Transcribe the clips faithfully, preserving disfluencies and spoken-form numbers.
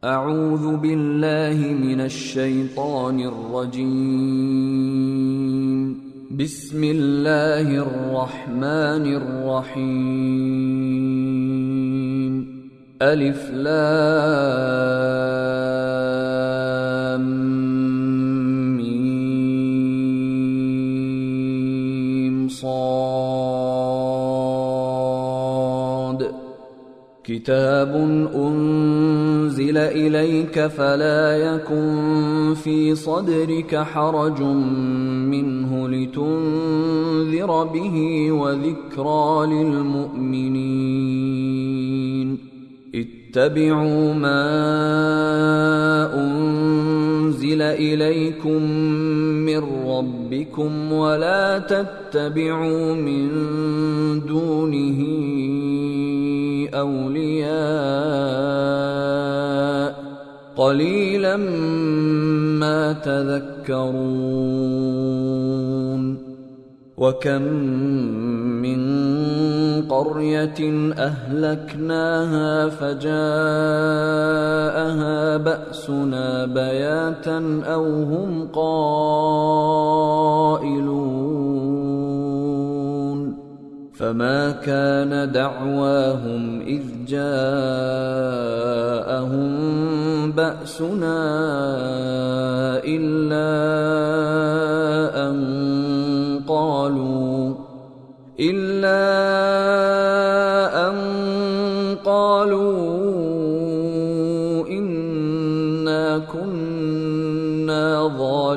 أعوذ بالله من الشيطان الرجيم. بسم الله الرحمن الرحيم. ألف لام ميم صاد. كتاب أنزل إليك فلا يكن في صدرك حرج منه لتنذر به وذكرى للمؤمنين. اتبعوا ما أنزل إليكم من ربكم ولا تتبعوا من دونه أولياء قليلا ما تذكرون. وكم من قرية أهلكناها فجاءها بأسنا بياتا أو هم قائلون. فما كان دعواهم إذ جاءهم بأسنا إلا أن قالوا إلا أن قالوا إنا كنا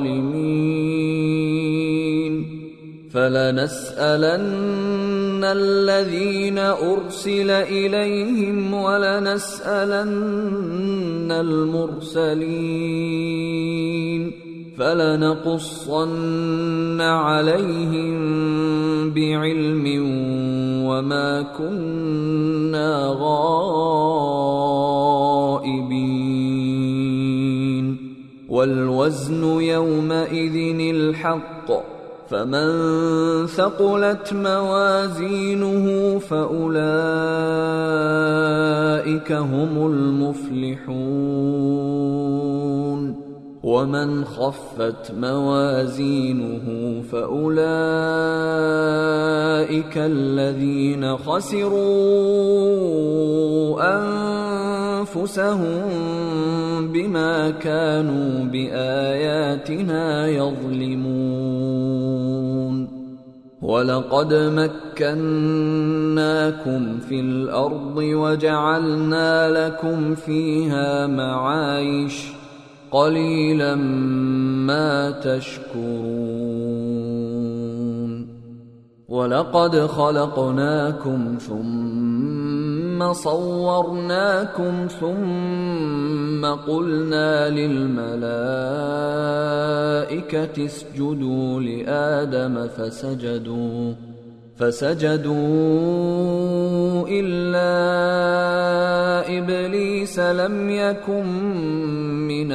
ظالمين. فلنسألن الذين أرسل إليهم ولنسألن المرسلين. فلنقصن عليهم بعلم وما كنا غائبين. والوزن يومئذ الحق فمن ثقلت موازينه فأولئك هم المفلحون. ومن خفت موازينه فأولئك الذين خسروا أنفسهم بما كانوا بآياتنا يظلمون. ولقد مكناكم في الأرض وجعلنا لكم فيها معايش قليلا ما تشكرون. ولقد خلقناكم ثم صورناكم ثم قلنا للملائكة اسجدوا لآدم فسجدوا فسجدوا إلا إبليس لم يكن من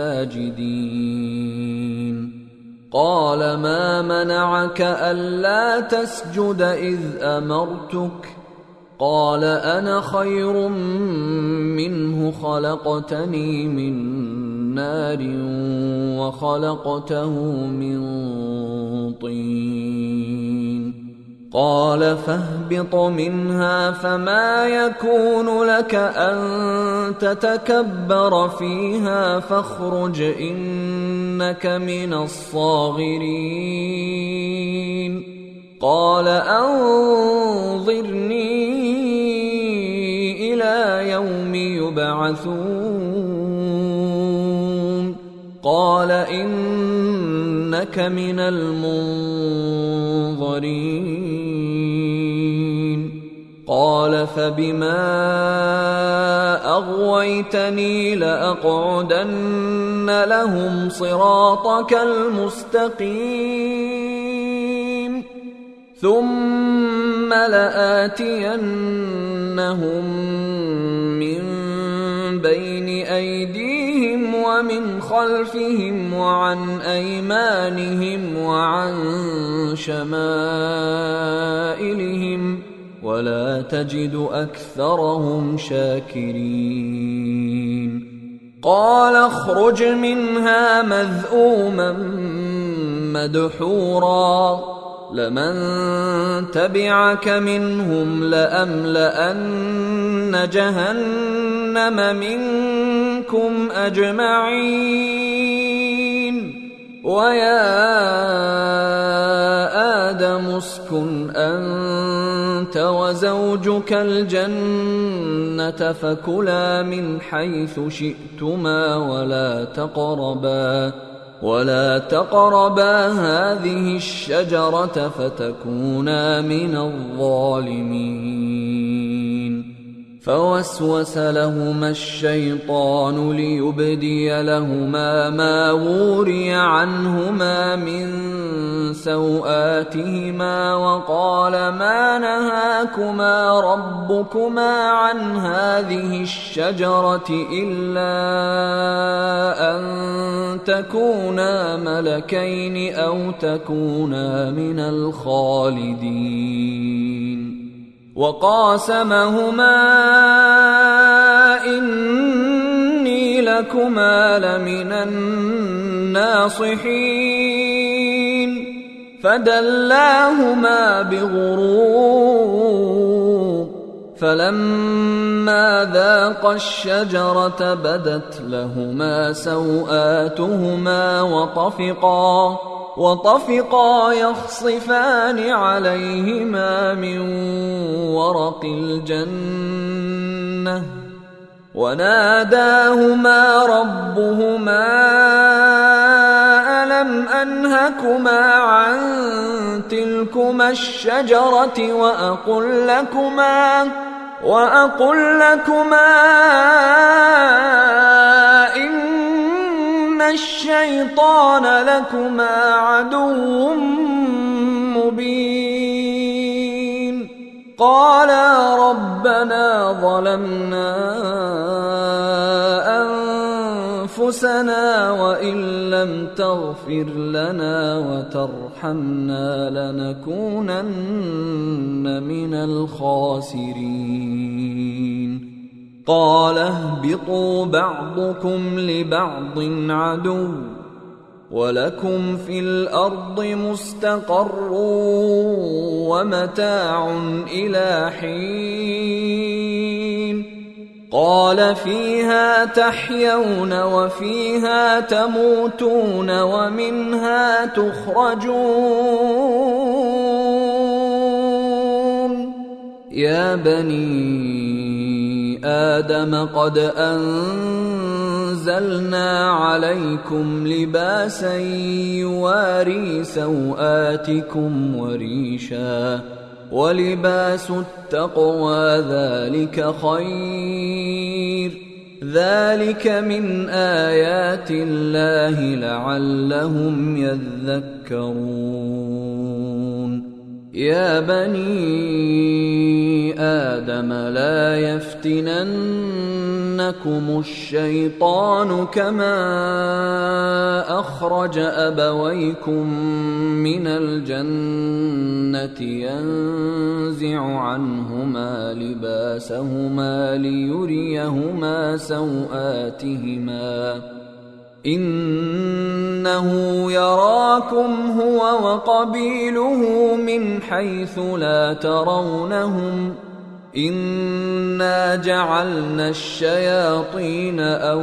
الساجدين. قال ما منعك ألا تسجد إذ أمرتك؟ قال أنا خير منه خلقتني من نار وخلقته من طين. قال فاهبط منها فما يكون لك أن تتكبر فيها فاخرج إنك من الصاغرين. قال أنظرني إلى يوم يبعثون. قال إنك من المنظرين. قال فبما أغويتني لأقعدن لهم صراطك المستقيم ثم لآتينهم من بين أيديهم ومن خلفهم وعن أيمانهم وعن شمائلهم ولا تجد أكثرهم شاكرين. قال اخرج منها مذءوما مدحورا لمن تبعك منهم لأملأن جهنم منكم أجمعين ويا آدم اسكن أنت وزوجك الجنة فكلا من حيث شئتما ولا تقربا ولا تقربا هذه الشجرة فتكونا من الظالمين فوسوس لهما الشيطان ليبدي لهما ما وري عنهما من سوآتهما وقال ما نهاكما ربكما عن هذه الشجرة إلا أن تكونا ملكين أو تكونا من الخالدين وقاسمهما إني لكما لمن الناصحين فدلاهما بغرور فلما ذاقا الشجرة بدت لهما سوآتهما وطفقا وطفقا يخصفان عليهما من ورق الجنة وناداهما ربهما ألم أنهكما عن تلكما الشجرة وأقل لكما وأقل لكما إن الشيطان لكما عدو مبين قالا ربنا ظلمنا أنفسنا وإن لم تغفر لنا وترحمنا لنكونن من الخاسرين قال اهبطوا بعضكم لبعض عدو ولكم في الأرض مستقر ومتاع إلى حين قال فيها تحيون وفيها تموتون ومنها تخرجون يا بني آدم قد أنزلنا عليكم لباسا يواري سوآتكم وريشا ولباس التقوى ذلك خير ذلك من آيات الله لعلهم يذكرون يا بني آدم لا يفتننكم الشيطان كما أخرج أبويكم من الجنة ينزع عنهما لباسهما ليريهما سوآتهما إنه يراكم هو وقبيله من حيث لا ترونهم إنا جعلنا الشياطين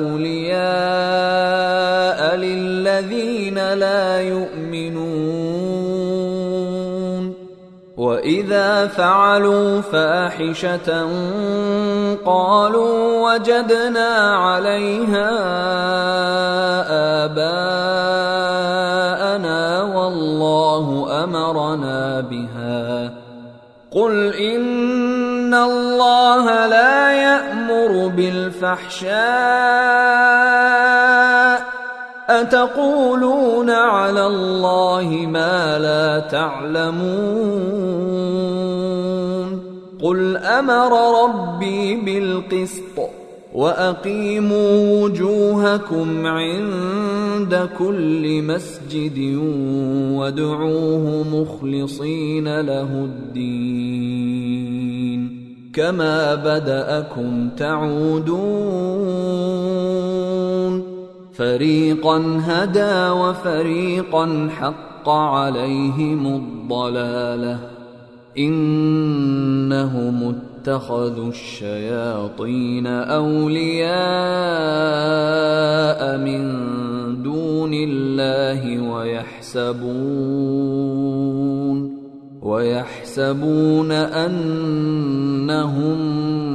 أولياء للذين لا يؤمنون وإذا فعلوا فاحشة قالوا وجدنا عليها آباءنا والله أمرنا بها قل إن الله لا يأمر بالفحشاء أتقولون على الله ما لا تعلمون قل أمر ربي بالقسط وأقيموا وجوهكم عند كل مسجد وادعوه مخلصين له الدين كما بدأكم تعودون فريقا هدى وفريقا حق عليهم الضلالة إنهم اتخذوا الشياطين أولياء من دون الله ويحسبون ويحسبون أنهم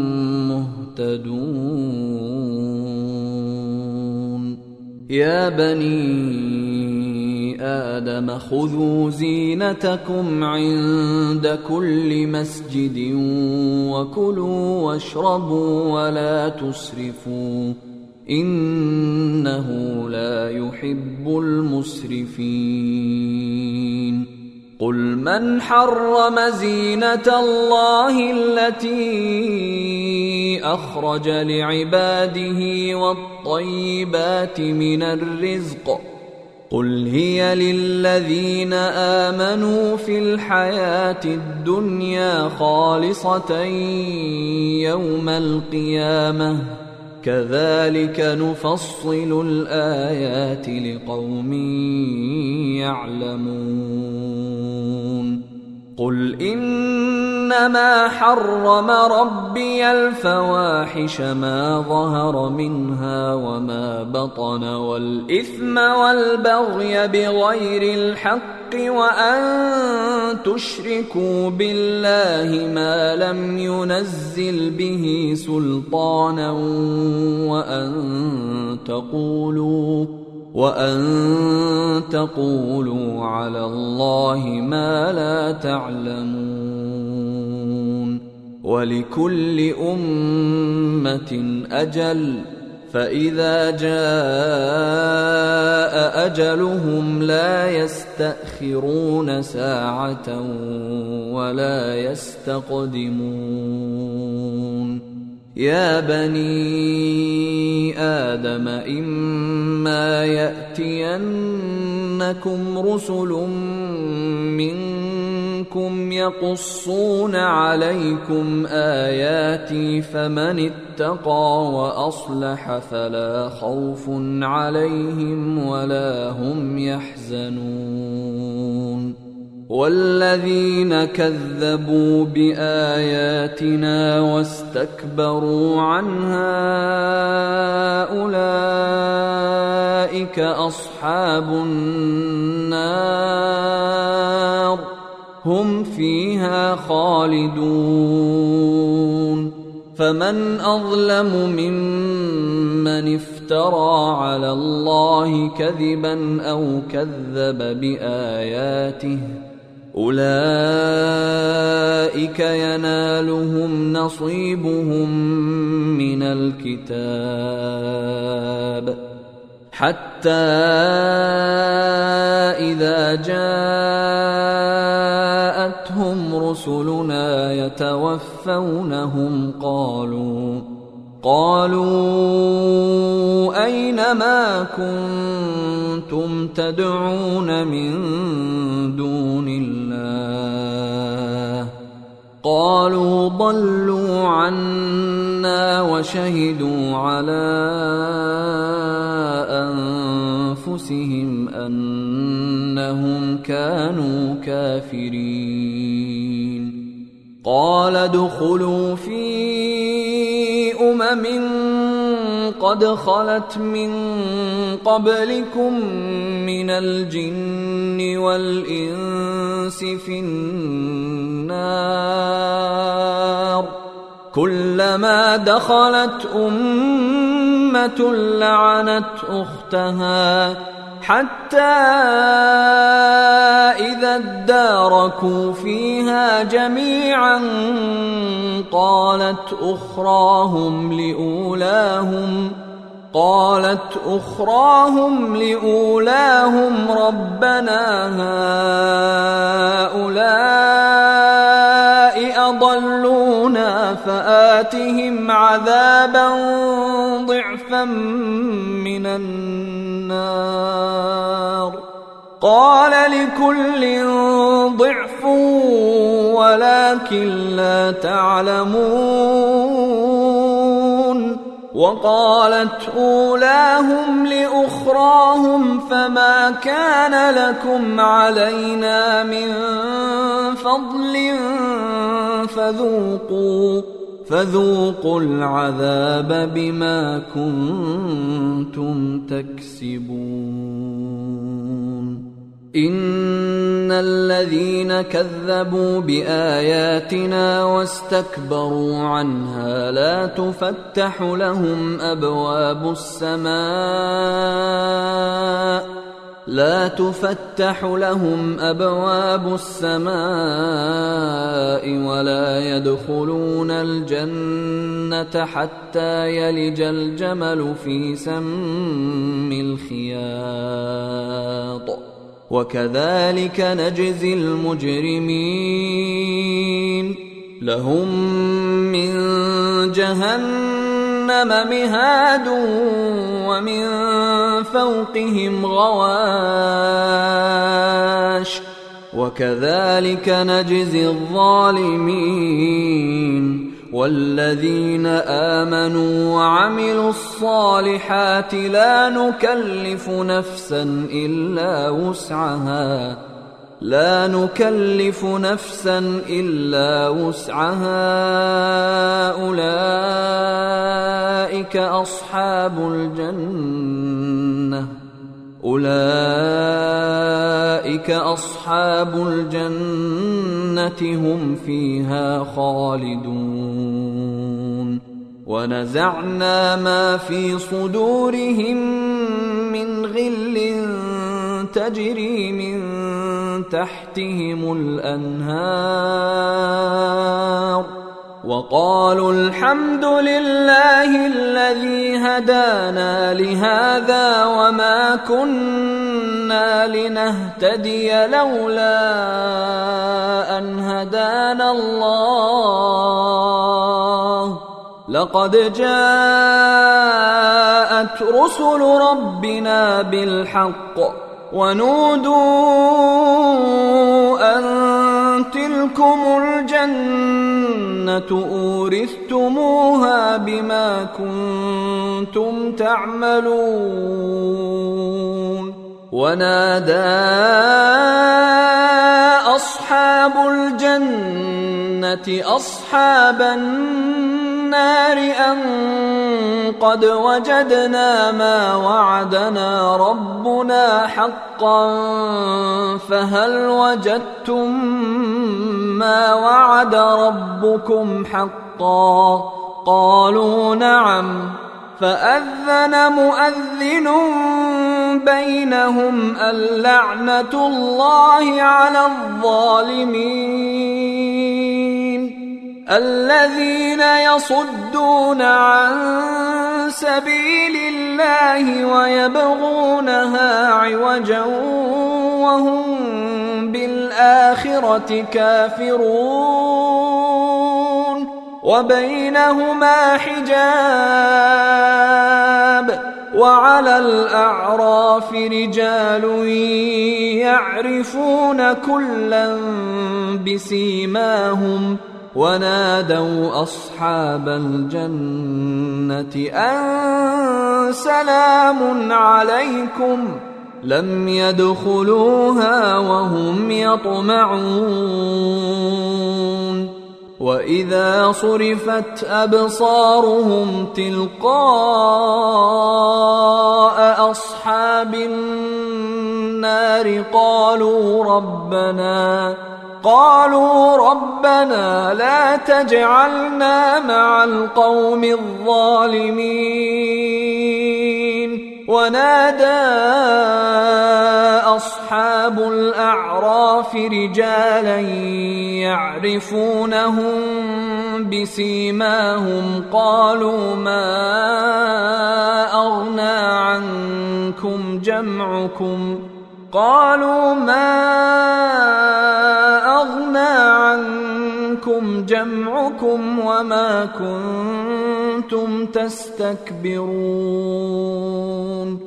مهتدون يا بني آدم خذوا زينتكم عند كل مسجد وكلوا واشربوا ولا تسرفوا إنه لا يحب المسرفين قل من حرم زينة الله التي أخرج لعباده والطيبات من الرزق قل هي للذين آمنوا في الحياة الدنيا خالصة يوم القيامة كذلك نفصل الآيات لقوم يعلمون قل إنما حرم ربي الفواحش ما ظهر منها وما بطن والإثم والبغي بغير الحق وأن تشركوا بالله ما لم ينزل به سلطانا وأن تقولوا وأن تقولوا على الله ما لا تعلمون ولكل أمة أجل فإذا جاء أجلهم لا يستأخرون ساعة ولا يستقدمون يا بني آدم إما يأتينكم رسل منكم يقصون عليكم آياتي فمن اتقى وأصلح فلا خوف عليهم ولا هم يحزنون والذين كذبوا بآياتنا واستكبروا عنها أولئك أصحاب النار هم فيها خالدون فمن أظلم ممن افترى على الله كذبا أو كذب بآياته أولئك ينالهم نصيبهم من الكتاب حتى إذا جاءتهم رسلنا يتوفونهم قالوا قالوا أين ما كنتم تدعون من دون الله قالوا ضلوا عنا وشهدوا على أنفسهم أنهم كانوا كافرين قال ادخلوا في أمم قد خلت من قبلكم من الجن والإنس في النار كلما دخلت أمة لعنت أختها حتى إذا اداركوا فيها جميعا قالت أخراهم لأولاهم قالت أخراهم لأولاهم ربنا هؤلاء أضلونا فآتهم عذابا ضعفا من النار قال لكل ضعف ولكن لا تعلمون وقالت أولاهم لأخراهم فما كان لكم علينا من فضل فذوقوا فذوقوا العذاب بما كنتم تكسبون إن الذين كذبوا بآياتنا واستكبروا عنها لا تفتح لهم أبواب السماء لا تفتح لهم أبواب السماء ولا يدخلون الجنة حتى يلج الجمل في سم الخياط وكذلك نجزي المجرمين لهم من جهنم مهاد ومن فوقهم غواش وكذلك نجزي الظالمين والذين آمنوا وعملوا الصالحات لا نكلف نفسا إلا وسعها لا نكلف نفسا إلا وسعها أولئك أصحاب الجنة أولئك أصحاب الجنة هم فيها خالدون ونزعنا ما في صدورهم من غل تجري من تحتهم الأنهار وقالوا الحمد لله الذي هدانا لهذا وما كنا لنهتدي لولا أن هدانا الله لقد جاءت رسل ربنا بالحق ونودوا أن تلكم الجنة أورثتموها بما كنتم تعملون ونادى أصحاب الجنة أصحاب النار أن قد وجدنا ما وعدنا ربنا حقا فهل وجدتم ما وعد ربكم حقا قالوا نعم فأذن مؤذن بينهم اللعنة الله على الظالمين الذين يصدون عن سبيل الله ويبغونها عوجا وهم بالآخرة كافرون وبينهما حجاب وعلى الأعراف رجال يعرفون كلا بسيماهم ونادوا أصحاب الجنة أن سلام عليكم لم يدخلوها وهم يطمعون وإذا صرفت أبصارهم تلقاء أصحاب النار قالوا ربنا قالوا ربنا لا تجعلنا مع القوم الظالمين ونادى أصحاب الأعراف رجالا يعرفونهم بسيماهم قالوا ما أغنى عنكم جمعكم قالوا ما أغنى عنكم جمعكم وما كنتم تستكبرون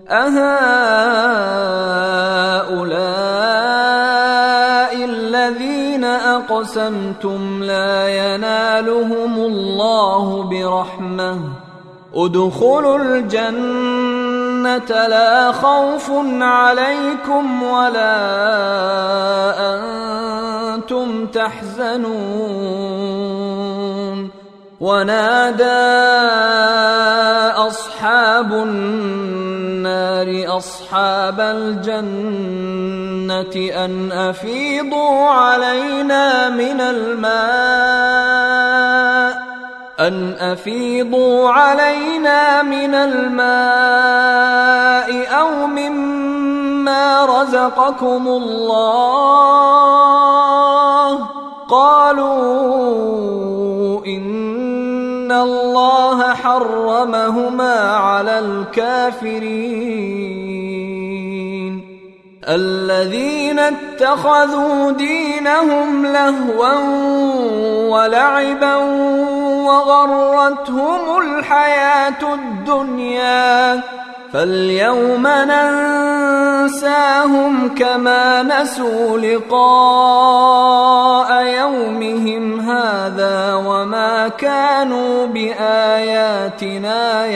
أهؤلاء الذين أقسمتم لا ينالهم الله برحمة ادخلوا الجنة لا خوف عليكم ولا أنتم تحزنون. ونادى أصحاب النار أصحاب الجنة أن أفيضوا علينا من الماء أن أفيضوا علينا من الماء أو مما رزقكم الله. قالوا إن الله حرمهما على الكافرين. الذين اتخذوا دينهم لهوا ولعبا وغرتهم الحياة الدنيا فاليوم ننساهم كما نسوا لقاء يومهم هذا وما كانوا بآياتنا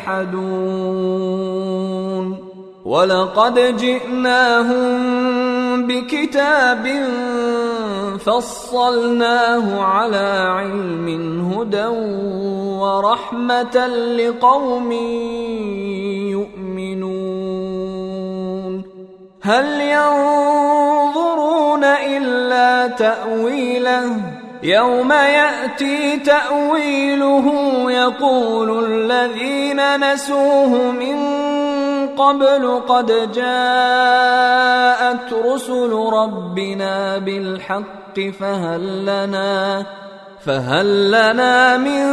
يجحدون. ولقد جئناهم بكتاب فصلناه على علم هدى ورحمة لقوم يؤمنون. هل ينظرون إلا تأويله يوم يأتي تأويله يقول الذين نسوه من قبل قد جاءت رسل ربنا بالحق فهل لنا فهل لنا من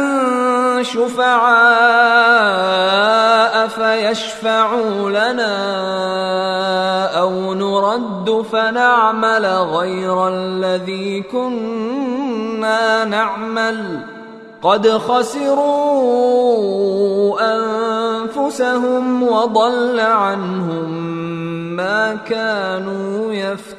شفعاء فيشفعوا لنا أو نرد فنعمل غير الذي كنا نعمل قد خسروا أنفسهم وضل عنهم ما كانوا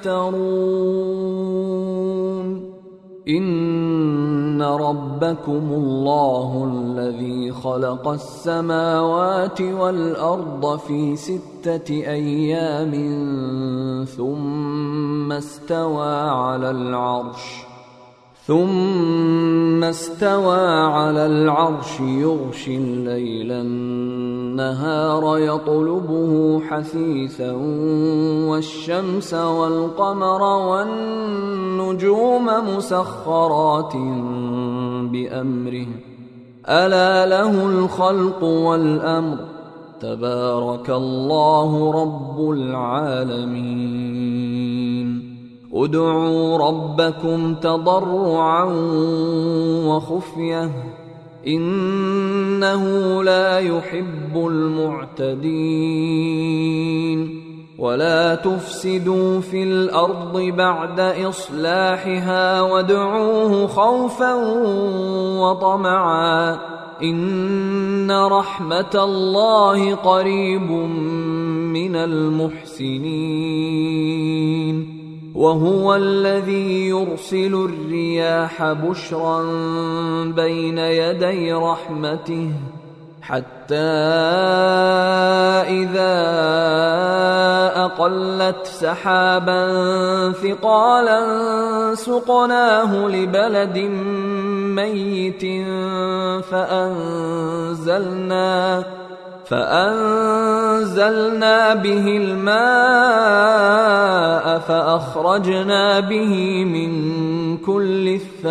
يفترون. إن ربكم الله الذي خلق السماوات والأرض في ستة أيام ثم استوى على العرش ثم استوى على العرش يغشي الليل النهار يطلبه حثيثا والشمس والقمر والنجوم مسخرات بأمره ألا له الخلق والأمر تبارك الله رب العالمين. ادعوا ربكم تضرعا وخفية إنه لا يحب المعتدين. ولا تفسدوا في الأرض بعد إصلاحها وادعوه خوفا وطمعا إن رحمة الله قريب من المحسنين. وهو الذي يرسل الرياح بشرا بين يدي رحمته حتى إذا أقلت سحابا ثقالا سقناه لبلد ميت فأنزلنا فأنزلنا به الماء فأخرجنا به من كل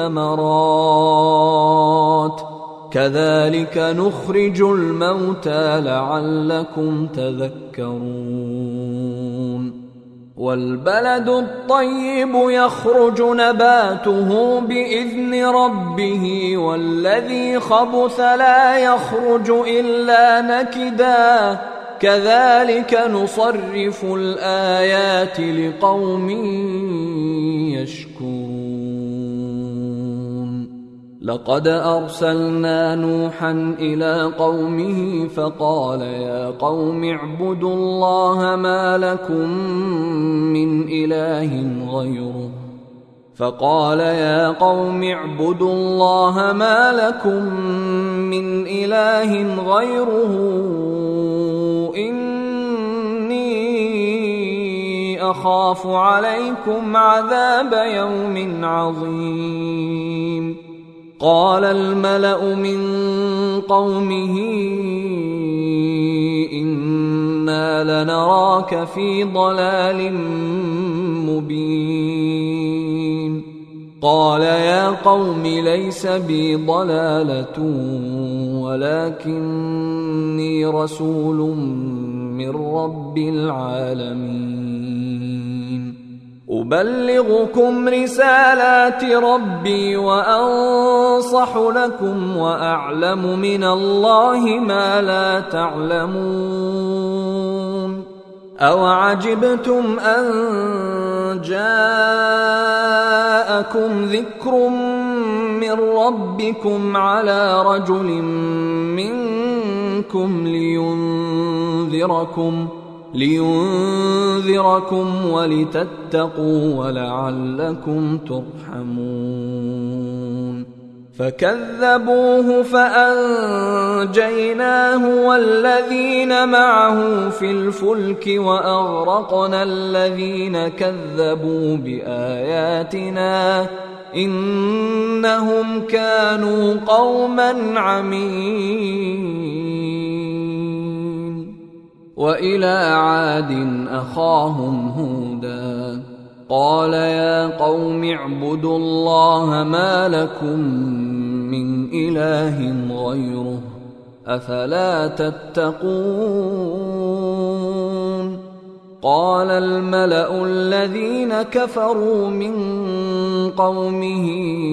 الثمرات كذلك نخرج الموتى لعلكم تذكرون. والبلد الطيب يخرج نباته بإذن ربه والذي خبث لا يخرج إلا نكدا كذلك نصرف الآيات لقوم يشكرون. لقد أرسلنا نوحا إلى قومه فقال يا قوم اعبدوا الله ما لكم من إله غيره فقال يا قوم اعبدوا الله ما لكم من إله غيره إني أخاف عليكم عذاب يوم عظيم. قال الملأ من قومه إنا لنراك في ضلال مبين. قال يا قوم ليس بي ضلالة ولكني رسول من رب العالمين أبلغكم رسالات ربي وأنصح لكم وأعلم من الله ما لا تعلمون. أوعجبتم أن جاءكم ذكر من ربكم على رجل منكم لينذركم لينذركم ولتتقوا ولعلكم ترحمون. فكذبوه فأنجيناه والذين معه في الفلك وأغرقنا الذين كذبوا بآياتنا إنهم كانوا قوما عمين. وإلى عاد أخاهم هودا قال يا قوم اعبدوا الله ما لكم من إله غيره أفلا تتقون. قال الملأ الذين كفروا من قومه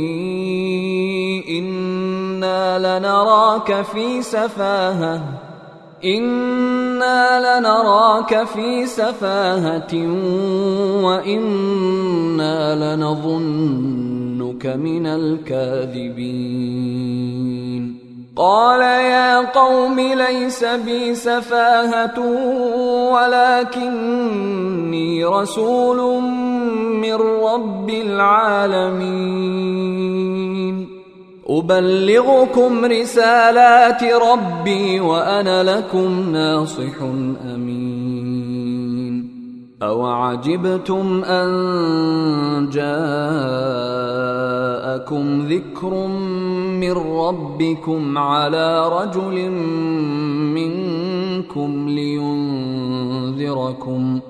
إنا لنراك في سفاهة إنا لنراك في سفاهة وإنا لنظنك من الكاذبين. قال يا قوم ليس بي سفاهة ولكني رسول من رب العالمين أبلغكم رسالات ربي وأنا لكم ناصح أمين. أوعجبتم أن جاءكم ذكر من ربكم على رجل منكم لينذركم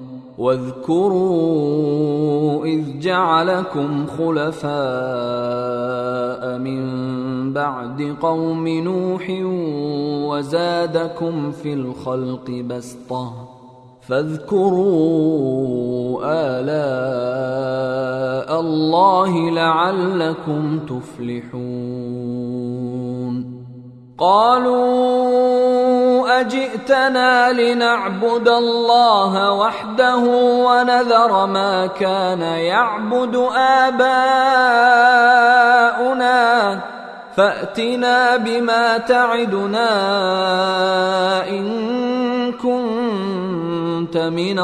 واذكروا إذ جعلكم خلفاء من بعد قوم نوح وزادكم في الخلق بسطة فاذكروا آلاء الله لعلكم تفلحون. قالوا أجئتنا لنعبد الله وحده ونذر ما كان يعبد آباؤنا فأتنا بما تعدنا إن كنت من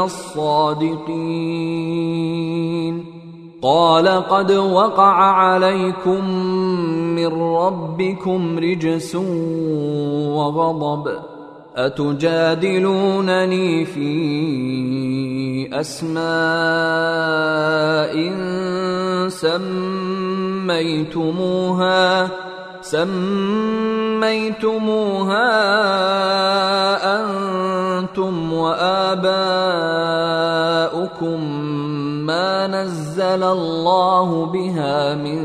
الصادقين. قال قد وقع عليكم من ربكم رجس وغضب أتجادلونني في أسماء سميتموها سميتموها أنتم وآباؤكم ما نزل الله بها من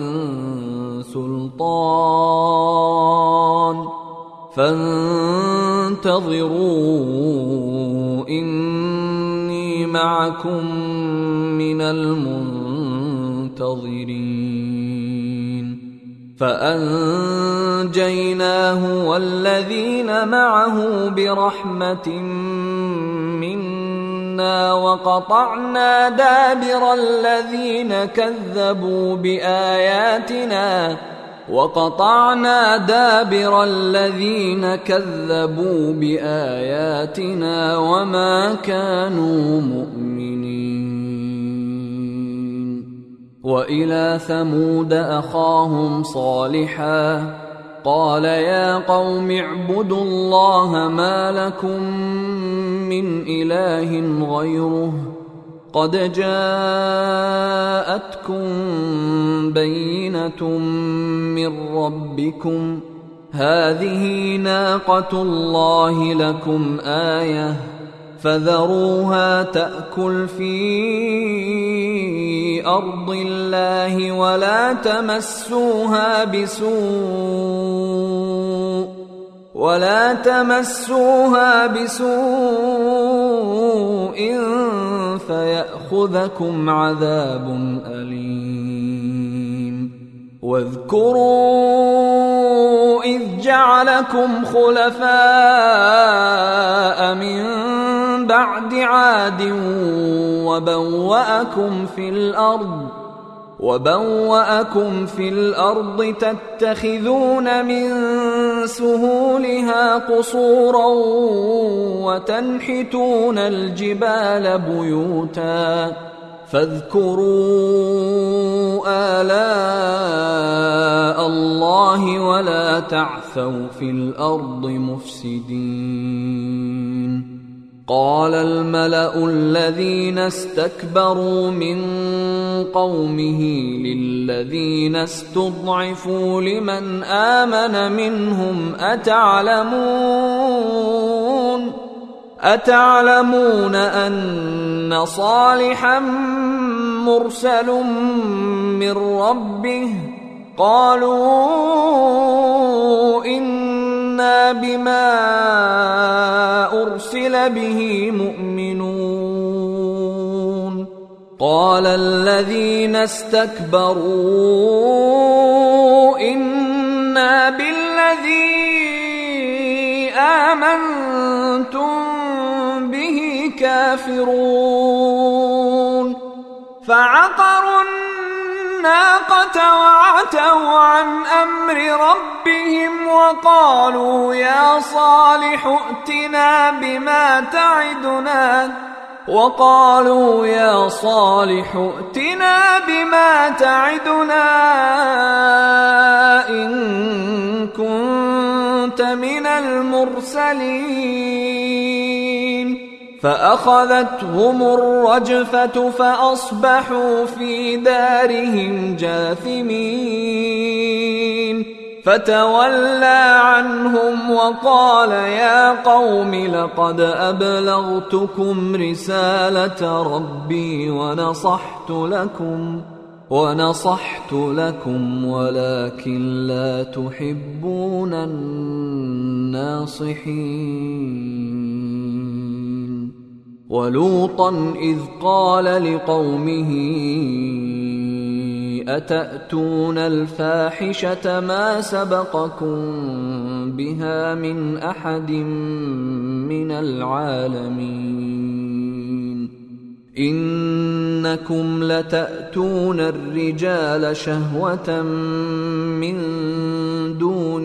سلطان فانتظروا إني معكم من المنتظرين. فأنجيناه والذين معه برحمة منا وقطعنا دابر الذين كذبوا بآياتنا وقطعنا دابر الذين كذبوا بآياتنا وما كانوا مؤمنين. وإلى ثمود أخاهم صالحا قال يا قوم اعبدوا الله ما لكم من إله غيره قد جاءتكم بينة من ربكم هذه ناقة الله لكم آية فذروها تأكل في أرض الله ولا تمسوها بسوء ولا تمسوها بسوء فيأخذكم عذاب أليم واذكروا إذ جعلكم خلفاء من بعد عاد وبوأكم في الأرض وبوأكم في الأرض تتخذون من سهولها قصورا وتنحتون الجبال بيوتا فاذكروا آلاء الله ولا تعثوا في الأرض مفسدين قال الملأ الذين استكبروا من قومه للذين استضعفوا لمن آمن منهم أتعلمون أتعلمون أن صالحا مرسل من ربه قالوا إنا بما أرسل به مؤمنون قال الذين استكبروا إنا بالذي آمنتم به كافرون فعقروا الناقة وعتوا عن أمر ربهم وقالوا يا صالح ائتنا بما تعدنا وقالوا يا صالح ائتنا بما تعدنا إن كنت من المرسلين فأخذتهم الرجفة فأصبحوا في دارهم جاثمين فتولى عنهم وقال يا قوم لقد أبلغتكم رسالة ربي ونصحت لكم ونصحت لكم ولكن لا تحبون الناصحين ولوطا إذ قال لقومه أتأتون الفاحشة ما سبقكم بها من أحد من العالمين إنكم لتأتون الرجال شهوة من دون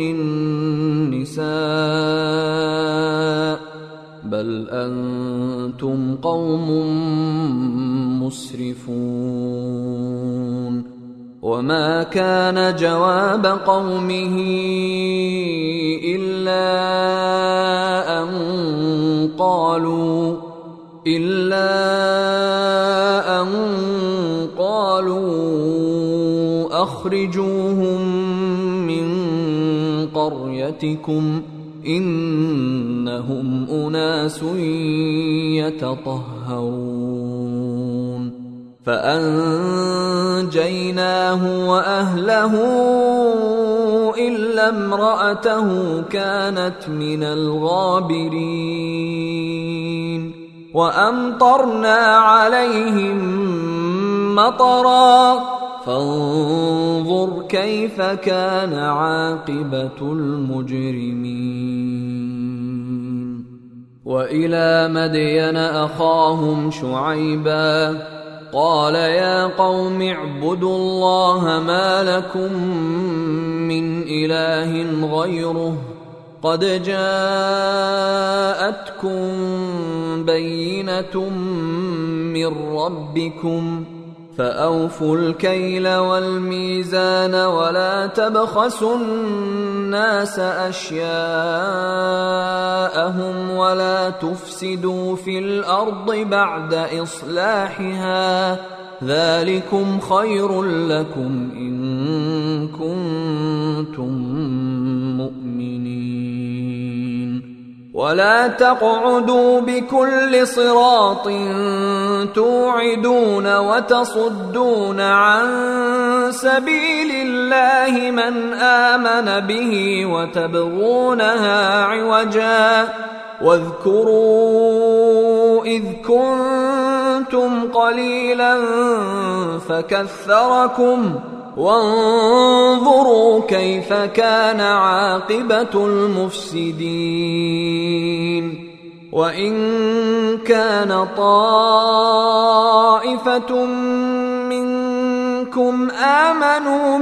النساء بل أنتم قوم مسرفون وما كان جواب قومه إلا أن قالوا إلا أن قالوا أخرجوهم من قريتكم إنهم أناس يتطهرون فأنجيناه وأهله إلا امرأته كانت من الغابرين وأمطرنا عليهم مطرا فانظر كيف كان عاقبة المجرمين وإلى مدين أخاهم شعيبا قال يا قوم اعبدوا الله ما لكم من إله غيره قد جاءتكم بينة من ربكم فأوفوا الكيل والميزان ولا تبخسوا الناس أشياءهم ولا تفسدوا في الأرض بعد إصلاحها ذلكم خير لكم إن كنتم مؤمنين. ولا تقعدوا بكل صراط توعدون وتصدون عن سبيل الله من آمن به وتبغونها عوجا واذكروا إذ كنتم قليلا فكثركم وانظروا كيف كان عاقبة المفسدين. وإن كان طائفة منكم آمنوا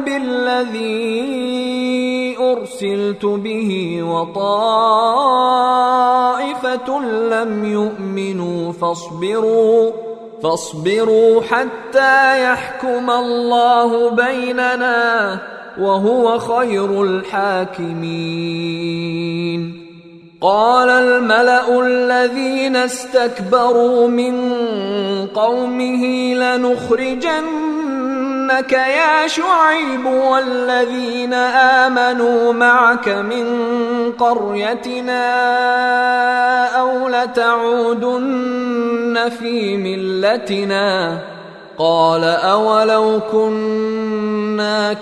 بالذي أرسلت به وطائفة لم يؤمنوا فاصبروا فاصبروا حتى يحكم الله بيننا وهو خير الحاكمين. قال الملأ الذين استكبروا من قومه لنخرجنك يا شعيب والذين آمنوا معك من قريتنا أو لتعودن في ملتنا قال أولو كنا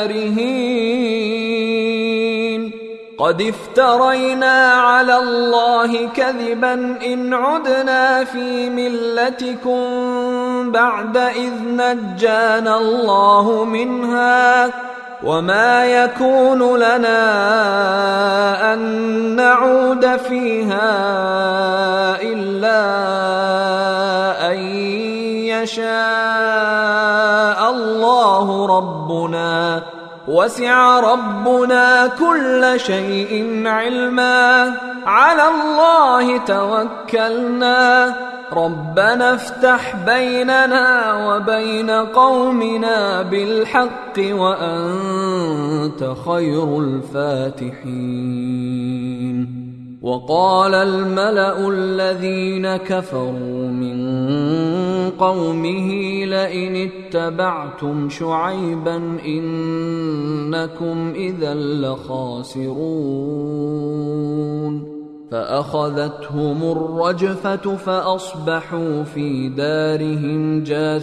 كارهين قد افترينا على الله كذبا إن عدنا في ملتكم بعد إذ نجانا الله منها وما يكون لنا أن نعود فيها إلا أن يشاء الله ربنا وسع ربنا كل شيء علما على الله توكلنا ربنا افتح بيننا وبين قومنا بالحق وأنت خير الفاتحين. وقال الملأ الذين كفروا من قومه لئن اتبعتم شعيبا إنكم إذا لخاسرون فأخذتهم الرجفة فأصبحوا في دارهم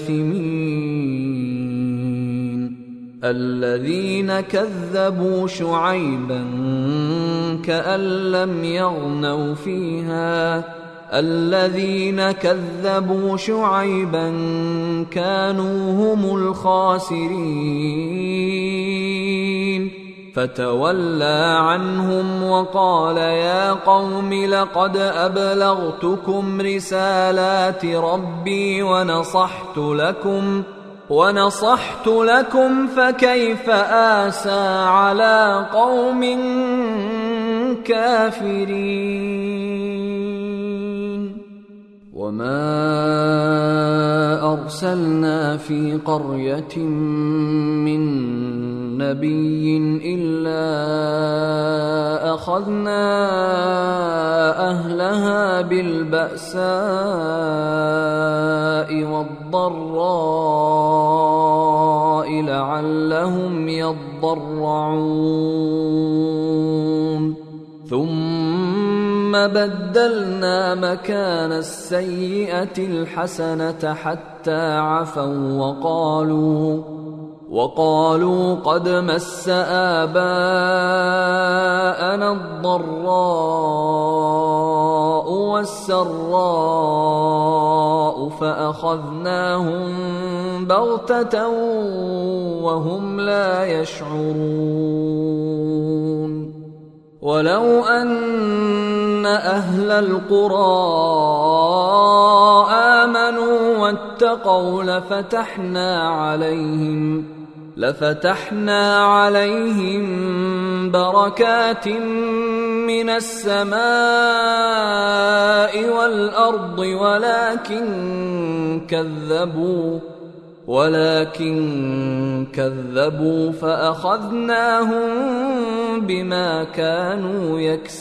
جاثمين. الذين كذبوا شعيبا كأن لم يغنوا فيها الذين كذبوا شعيبا كانوا هم الخاسرين فتولى عنهم وقال يا قوم لقد أبلغتكم رسالات ربي ونصحت لكم ونصحت لكم فكيف آسى على قوم كافرين. وما أرسلنا في قرية من نبي إلا أخذنا أهلها بالبأساء والضراء لعلهم يضرعون ثم بدلنا مكان السيئة الحسنة حتى عفوا وقالوا وقالوا قد مس آباءنا الضراء والسراء فأخذناهم بغتة وهم لا يشعرون. ولو أن أهل القرى آمنوا واتقوا لفتحنا عليهم لفتحنا عليهم بركات من السماء والأرض ولكن كذبوا ولكن كذبوا فأخذناهم بما كانوا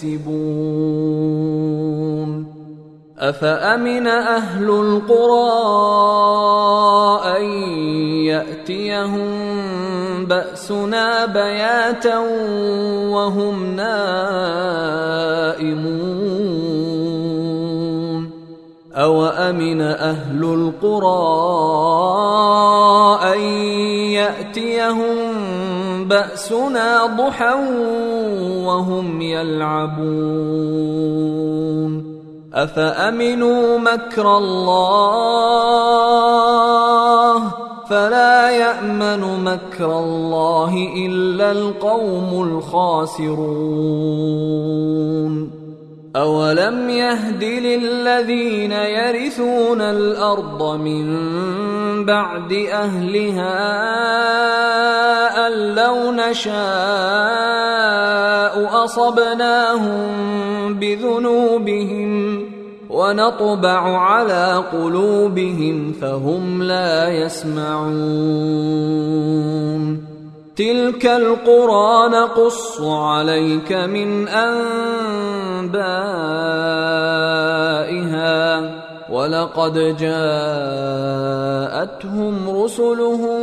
يكسبون أفأمن أهل القرى أن يأتيهم بأسنا بياتا وهم نائمون أوأمن أهل القرى أن يأتيهم بأسنا ضحى وهم يلعبون أفأمنوا مكر الله فلا يأمن مكر الله إلا القوم الخاسرون أولم يهد للذين يرثون الأرض من بعد أهلها أن لو نشاء أصبناهم بذنوبهم ونطبع على قلوبهم فهم لا يسمعون تلك القرى نقص عليك من أنبائها ولقد جاءتهم رسلهم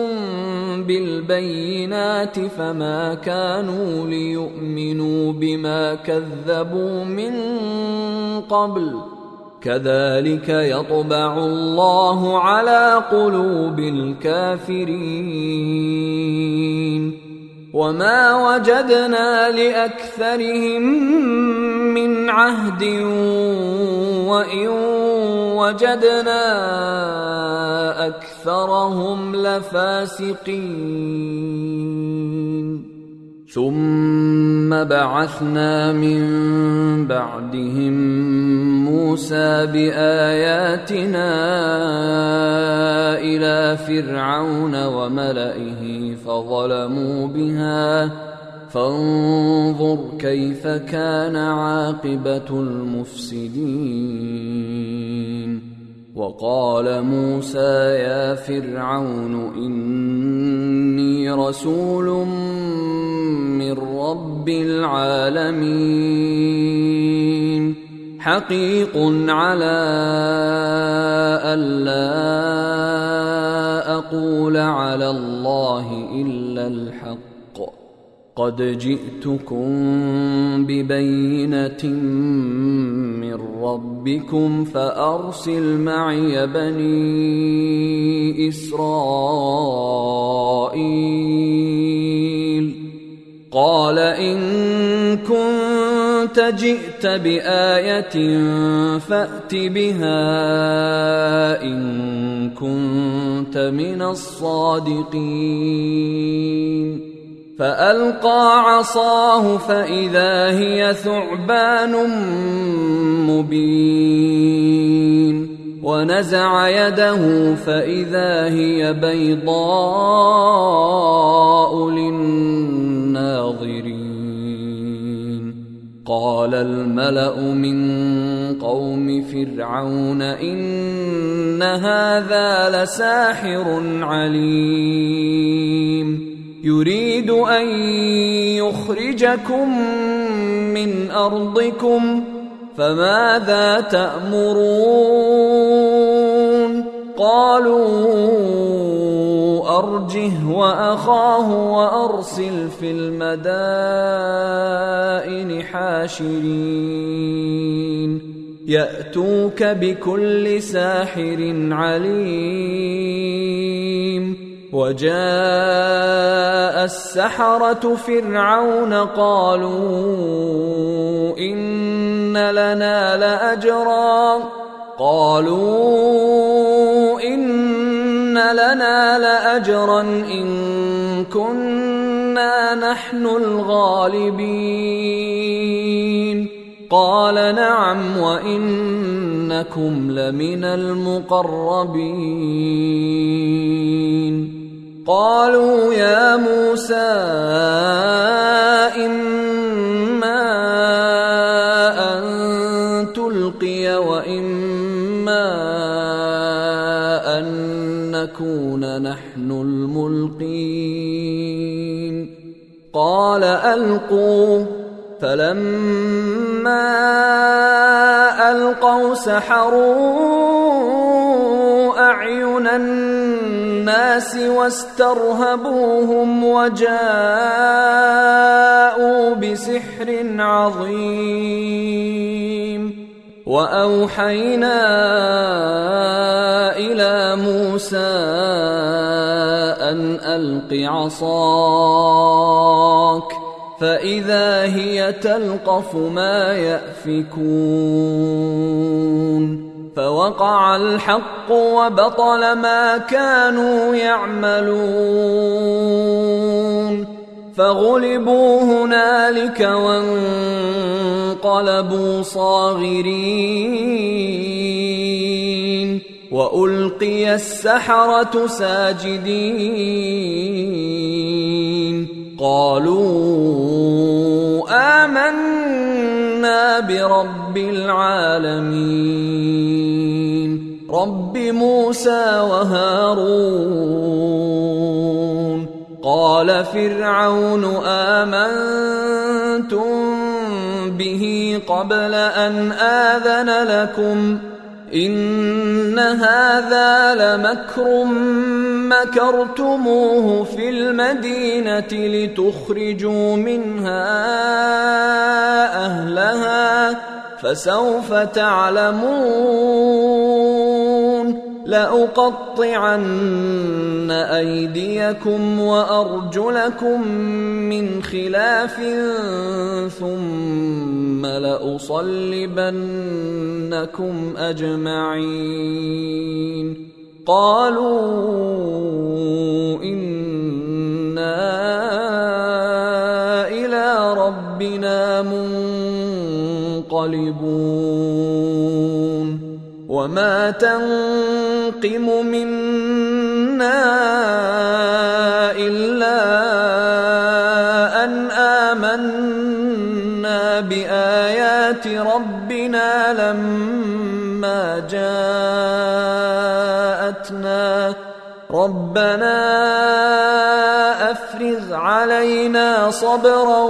بالبينات فما كانوا ليؤمنوا بما كذبوا من قبل كذلك يطبع الله على قلوب الكافرين وما وجدنا لأكثرهم من عهد وإن وجدنا أكثرهم لفاسقين ثم بعثنا من بعدهم موسى بآياتنا إلى فرعون وملئه فظلموا بها فانظر كيف كان عاقبة المفسدين وقال موسى يا فرعون إني رسول من رب العالمين حقيق على ألا أقول على الله إلا الحق قد جئتكم ببينة من ربكم فأرسل معي بني إسرائيل قال إن كنت جئت بآية فأت بها إن كنت من الصادقين فألقى عصاه فإذا هي ثعبان مبين ونزع يده فإذا هي بيضاء للناظرين قال الملأ من قوم فرعون إن هذا لساحر عليم يريد أن يخرجكم من أرضكم فماذا تأمرون قالوا أرجه وأخاه وأرسل في المدائن حاشرين يأتوك بكل ساحر عليم وجاء السحرة فرعون قالوا إن لنا لأجرا قالوا إن لنا لأجرا إن كنا نحن الغالبين قال نعم وإنكم لمن المقربين قالوا يا موسى إما أن تلقي وإما أن نكون نحن الملقين قال ألقوا فلما ألقوا سحروا أعين الناس واسترهبوهم وجاءوا بسحر عظيم وأوحينا إلى موسى أن ألق عصاك فإذا هي تلقف ما يأفكون فوقع الحق وبطل ما كانوا يعملون فغلبوا هنالك وانقلبوا صاغرين وألقي السحرة ساجدين قالوا آمنا برب العالمين رب موسى وهارون قال فرعون آمنتم به قبل أن آذن لكم إن هذا لمكر مكرتموه في المدينة لتخرجوا منها أهلها فسوف تعلمون لأقطعن أيديكم وأرجلكم من خلاف ثم لأصلبنكم أجمعين قالوا إنا إلى ربنا منقلبون وما تنقم منا إلا أن آمنا بآيات ربنا لما جاءتنا ربنا أفرغ علينا صبرا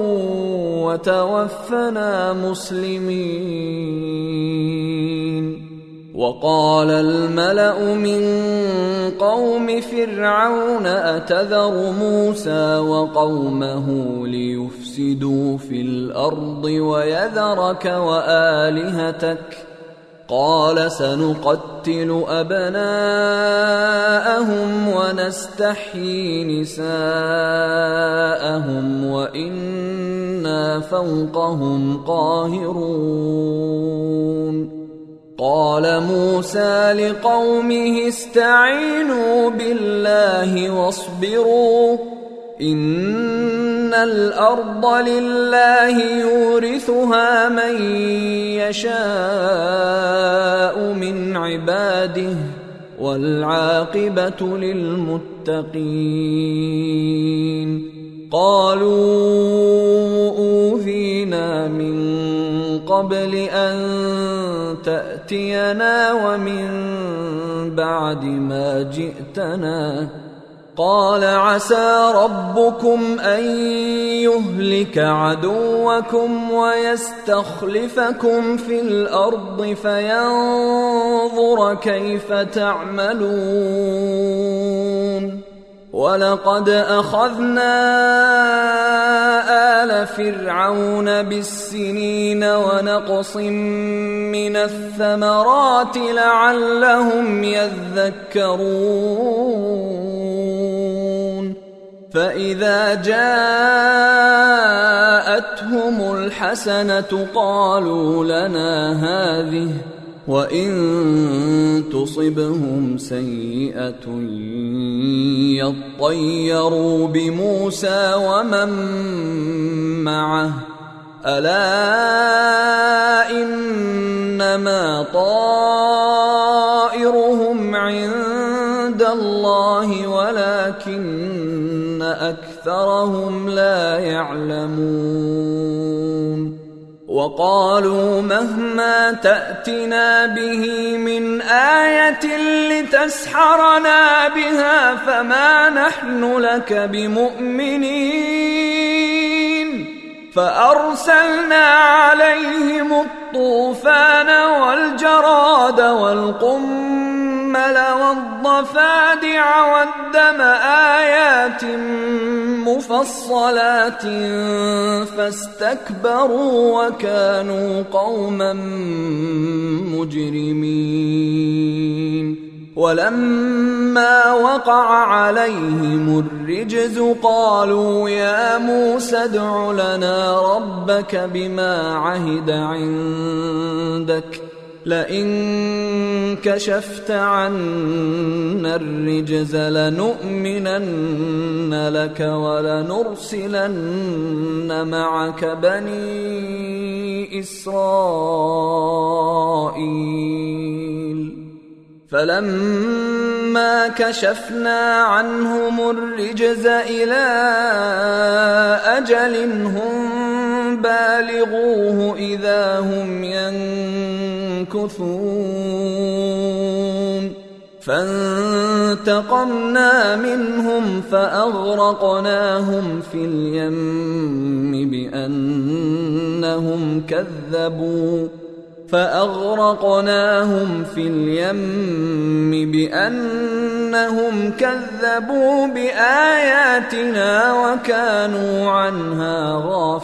وتوفنا مسلمين وقال الملأ من قوم فرعون أتذر موسى وقومه ليفسدوا في الأرض ويذرك وآلهتك قال سنقتل أبناءهم ونستحيي نساءهم وإنا فوقهم قاهرون قال موسى لقومه استعينوا بالله واصبروا إن الأرض لله يورثها من يشاء من عباده والعاقبة للمتقين قالوا أوذينا من قبل أن تأتينا ومن بعد ما جئتنا قال عسى ربكم أن يهلك عدوكم ويستخلفكم في الأرض فينظر كيف تعملون ولقد أخذنا آل فرعون بالسنين ونقص من الثمرات لعلهم يذكرون فإذا جاءتهم الحسنة قالوا لنا هذه وإن تصبهم سيئة يطيروا بموسى ومن معه ألا إنما طائرهم عند الله ولكن أكثرهم لا يعلمون وقالوا مهما تأتنا به من آية لتسحرنا بها فما نحن لك بمؤمنين فأرسلنا عليهم الطوفان والجراد والقمل والضفادع والدم آيات مفصلات فاستكبروا وكانوا قوما مجرمين ولما وقع عليهم الرجز قالوا يا موسى ادع لنا ربك بما عهد عندك لئن كشفت عنا الرجز لنؤمنن لك ولنرسلن معك بني إسرائيل فلما كشفنا عنهم الرجز إلى أجل هم بالغوه إذا هم ينكثون فانتقمنا منهم فأغرقناهم في اليم بأنهم كذبوا فأغرقناهم في اليم بأنهم كذبوا بآياتنا وكانوا عنها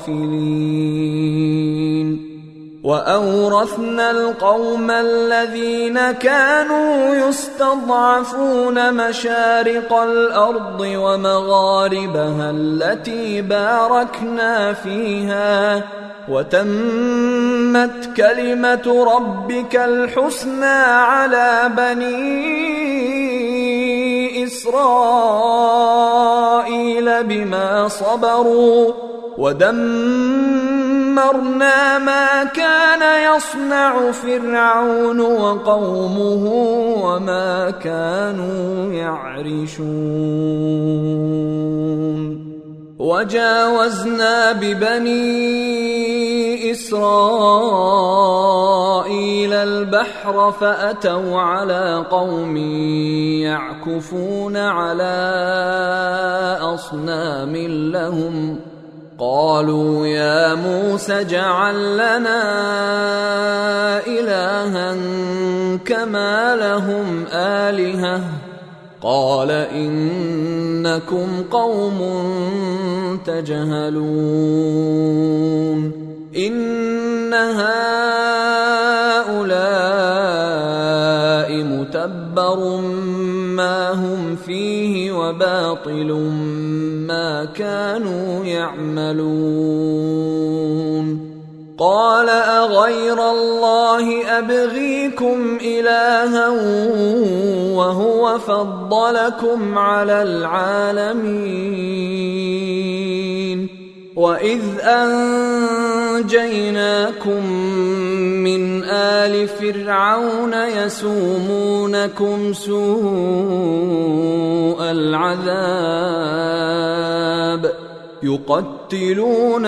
غافلين وأورثنا القوم الذين كانوا يستضعفون مشارق الأرض ومغاربها التي باركنا فيها وتمت كلمة ربك الحسنى على بني إسرائيل بما صبروا ودمرنا ما كان يصنع فرعون وقومه وما كانوا يعرشون وجاوزنا ببني إسرائيل البحر فأتوا على قوم يعكفون على أصنام لهم قالوا يا موسى اجعل لنا إلها كما لهم آلهة قال إنكم قوم تجهلون إن هؤلاء متبر ما هم فيه وباطل ما كانوا يعملون قال أغير الله أبغيكم إلها وهو فضلكم على العالمين وإذ أنجيناكم من آل فرعون يسومونكم سوء العذاب يقتلون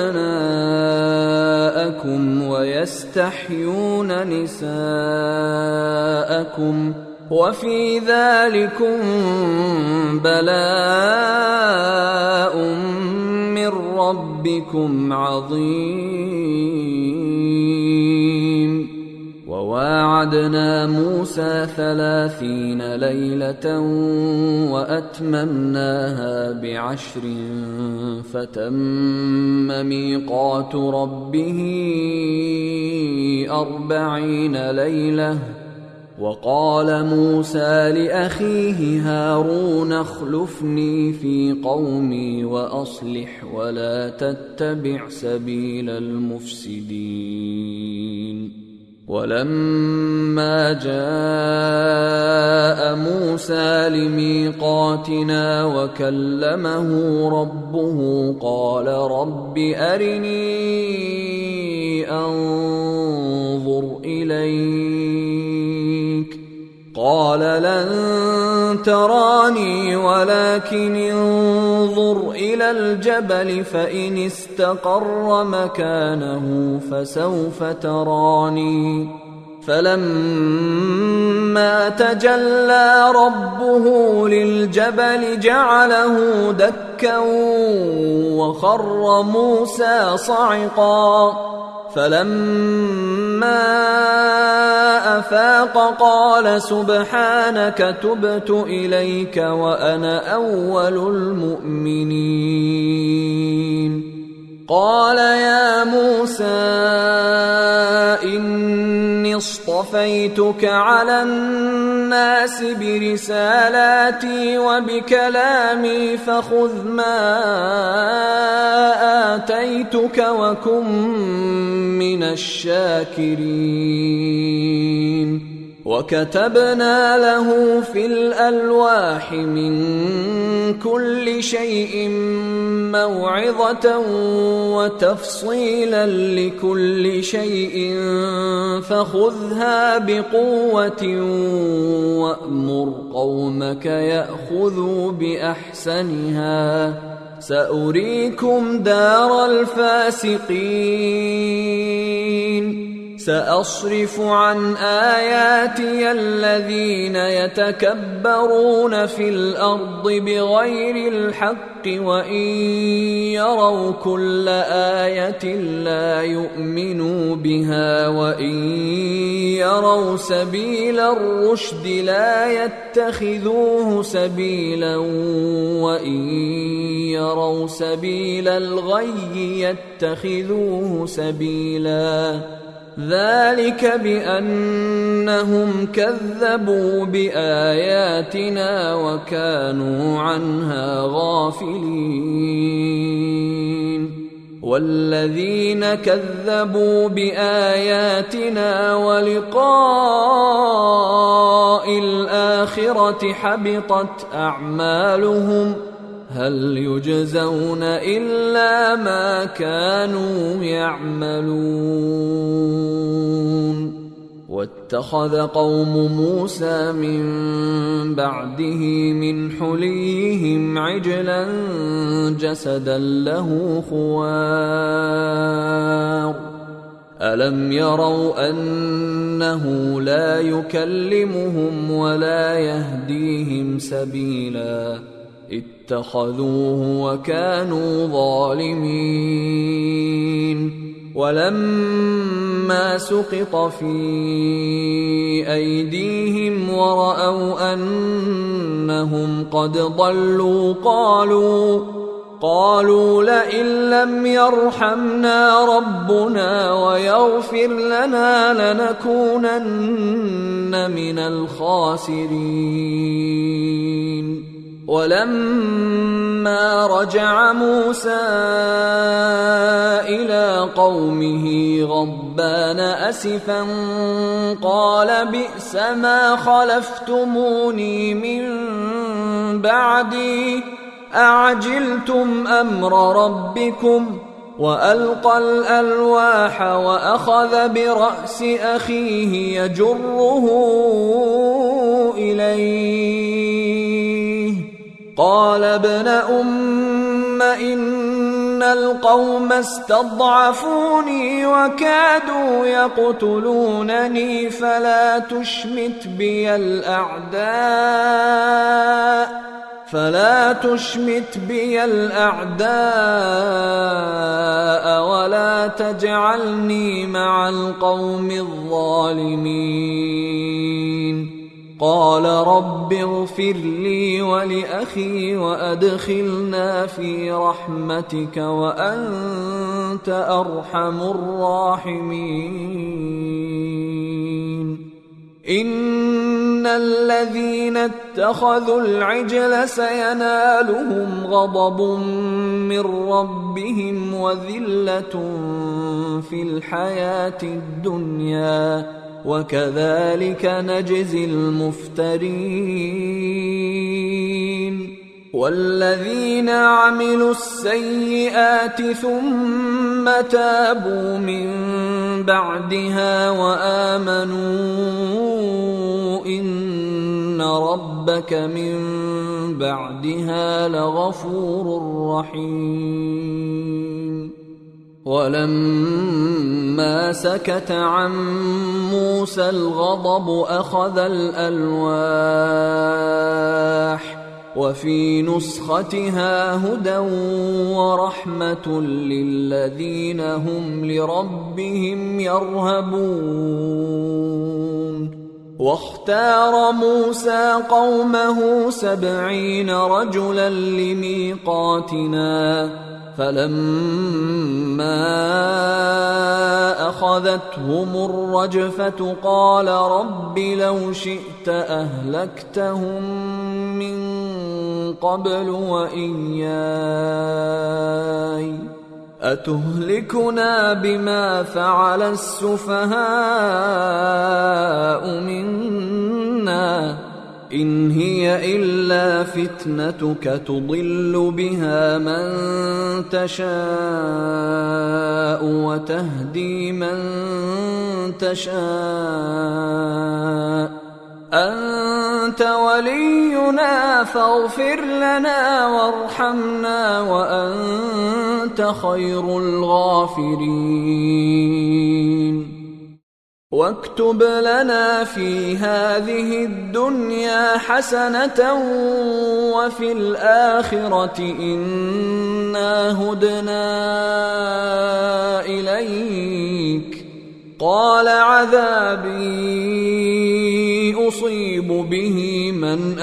أبناءكم ويستحيون نساءكم وفي ذلكم بلاء من ربكم عظيم وواعدنا موسى ثلاثين ليلة وأتممناها بعشر فتم ميقات ربه أربعين ليلة وقال موسى لأخيه هارون اخلفني في قومي وأصلح ولا تتبع سبيل المفسدين ولما جاء موسى لميقاتنا وكلمه ربه قال رب أرني أنظر إليك قال لن تراني ولكن انظر إلى الجبل فإن استقر مكانه فسوف تراني فلما تجلى ربه للجبل جعله دكا وخر موسى صعقا فلما أفاق قال سبحانك تبت إليك وأنا أول المؤمنين قال يا موسى إني اصطفيتك على الناس برسالاتي وبكلامي فخذ ما آتيتك وكن من الشاكرين وكتبنا له في الألواح من كل شيء موعظة وتفصيلا لكل شيء فخذها بقوة وأمر قومك يأخذوا بأحسنها سأريكم دار الفاسقين سأصرف عن آياتي الذين يتكبرون في الأرض بغير الحق وإن يروا كل آية لا يؤمنوا بها وإن يروا سبيل الرشد لا يتخذوه سبيلا وإن يروا سبيل الغي يتخذوه سبيلا ذلك بأنهم كذبوا بآياتنا وكانوا عنها غافلين والذين كذبوا بآياتنا ولقاء الآخرة حبطت أعمالهم هل يجزون إلا ما كانوا يعملون واتخذ قوم موسى من بعده من حليهم عجلا جسدا له خوار ألم يروا أنه لا يكلمهم ولا يهديهم سبيلا اتخذوه وكانوا ظالمين ولما سقط في أيديهم ورأوا أنهم قد ضلوا قالوا قالوا لئن لم يرحمنا ربنا ويغفر لنا لنكونن من الخاسرين ولما رجع موسى إلى قومه غضبان أسفا قال بئس ما خلفتموني من بعدي أعجلتم أمر ربكم وألقى الألواح وأخذ برأس أخيه يجره إليه قال ابن أم إن القوم استضعفوني وكادوا يقتلونني فلا تشمت بي الأعداء فلا تشمت بي الأعداء ولا تجعلني مع القوم الظالمين قال رب اغفر لي ولأخي وأدخلنا في رحمتك وأنت أرحم الراحمين إن الذين اتخذوا العجل سينالهم غضب من ربهم وذلة في الحياة الدنيا وكذلك نجزي المفترين والذين عملوا السيئات ثم تابوا من بعدها وآمنوا إن ربك من بعدها لغفور رحيم. ولما سكت عن موسى الغضب أخذ الألواح وفي نسختها هدى ورحمة للذين هم لربهم يرهبون. واختار موسى قومه سبعين رجلا لميقاتنا فلما أخذتهم الرجفة قال رب لو شئت أهلكتهم من قبل وإياي أتهلكنا بما فعل السفهاء منا إن هي إلا فتنتك تضل بها من تشاء وتهدي من تشاء أنت ولينا فاغفر لنا وارحمنا وأنت خير الغافرين. واكتب لنا في هذه الدنيا حسنة وفي الآخرة إنا هدنا إليك قال عذابي أصيب به من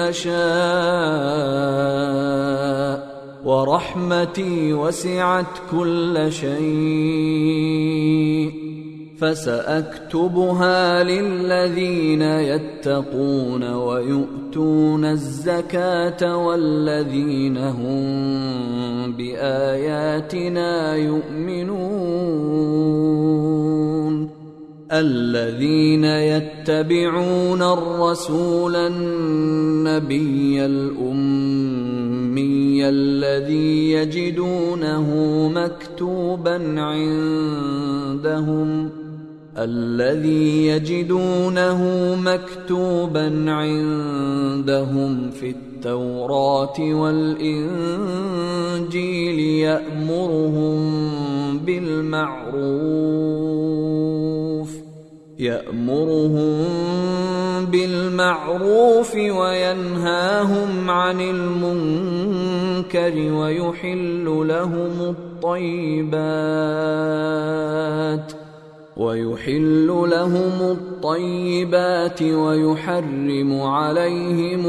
أشاء ورحمتي وسعت كل شيء فسأكتبها للذين يتقون ويؤتون الزكاة والذين هم بآياتنا يؤمنون الذين يتبعون الرسول النبي الأمي الذي يجدونه مكتوبا عندهم الذي يجدونه مكتوبا عندهم في التوراة والإنجيل يأمرهم بالمعروف يأمرهم بالمعروف وينهاهم عن المنكر ويحل لهم الطيبات ويحل لهم الطيبات ويحرم عليهم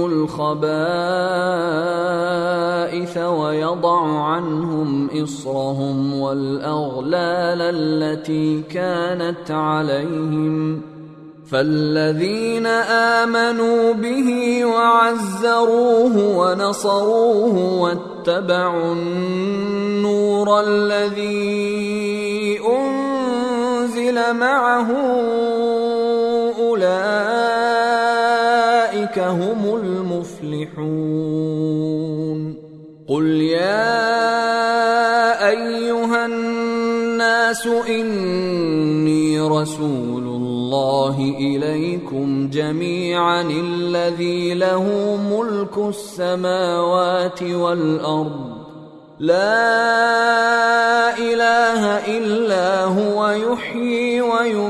الخبائث ويضع عنهم إصرهم والأغلال التي كانت عليهم فالذين آمنوا به وعزروه ونصروه واتبعوا النور الذي أنزل معه أولئك هم المفلحون. قل يا أيها الناس إني رسول الله إليكم جميعا الذي له ملك السماوات والأرض لا إله إلا هو يحيي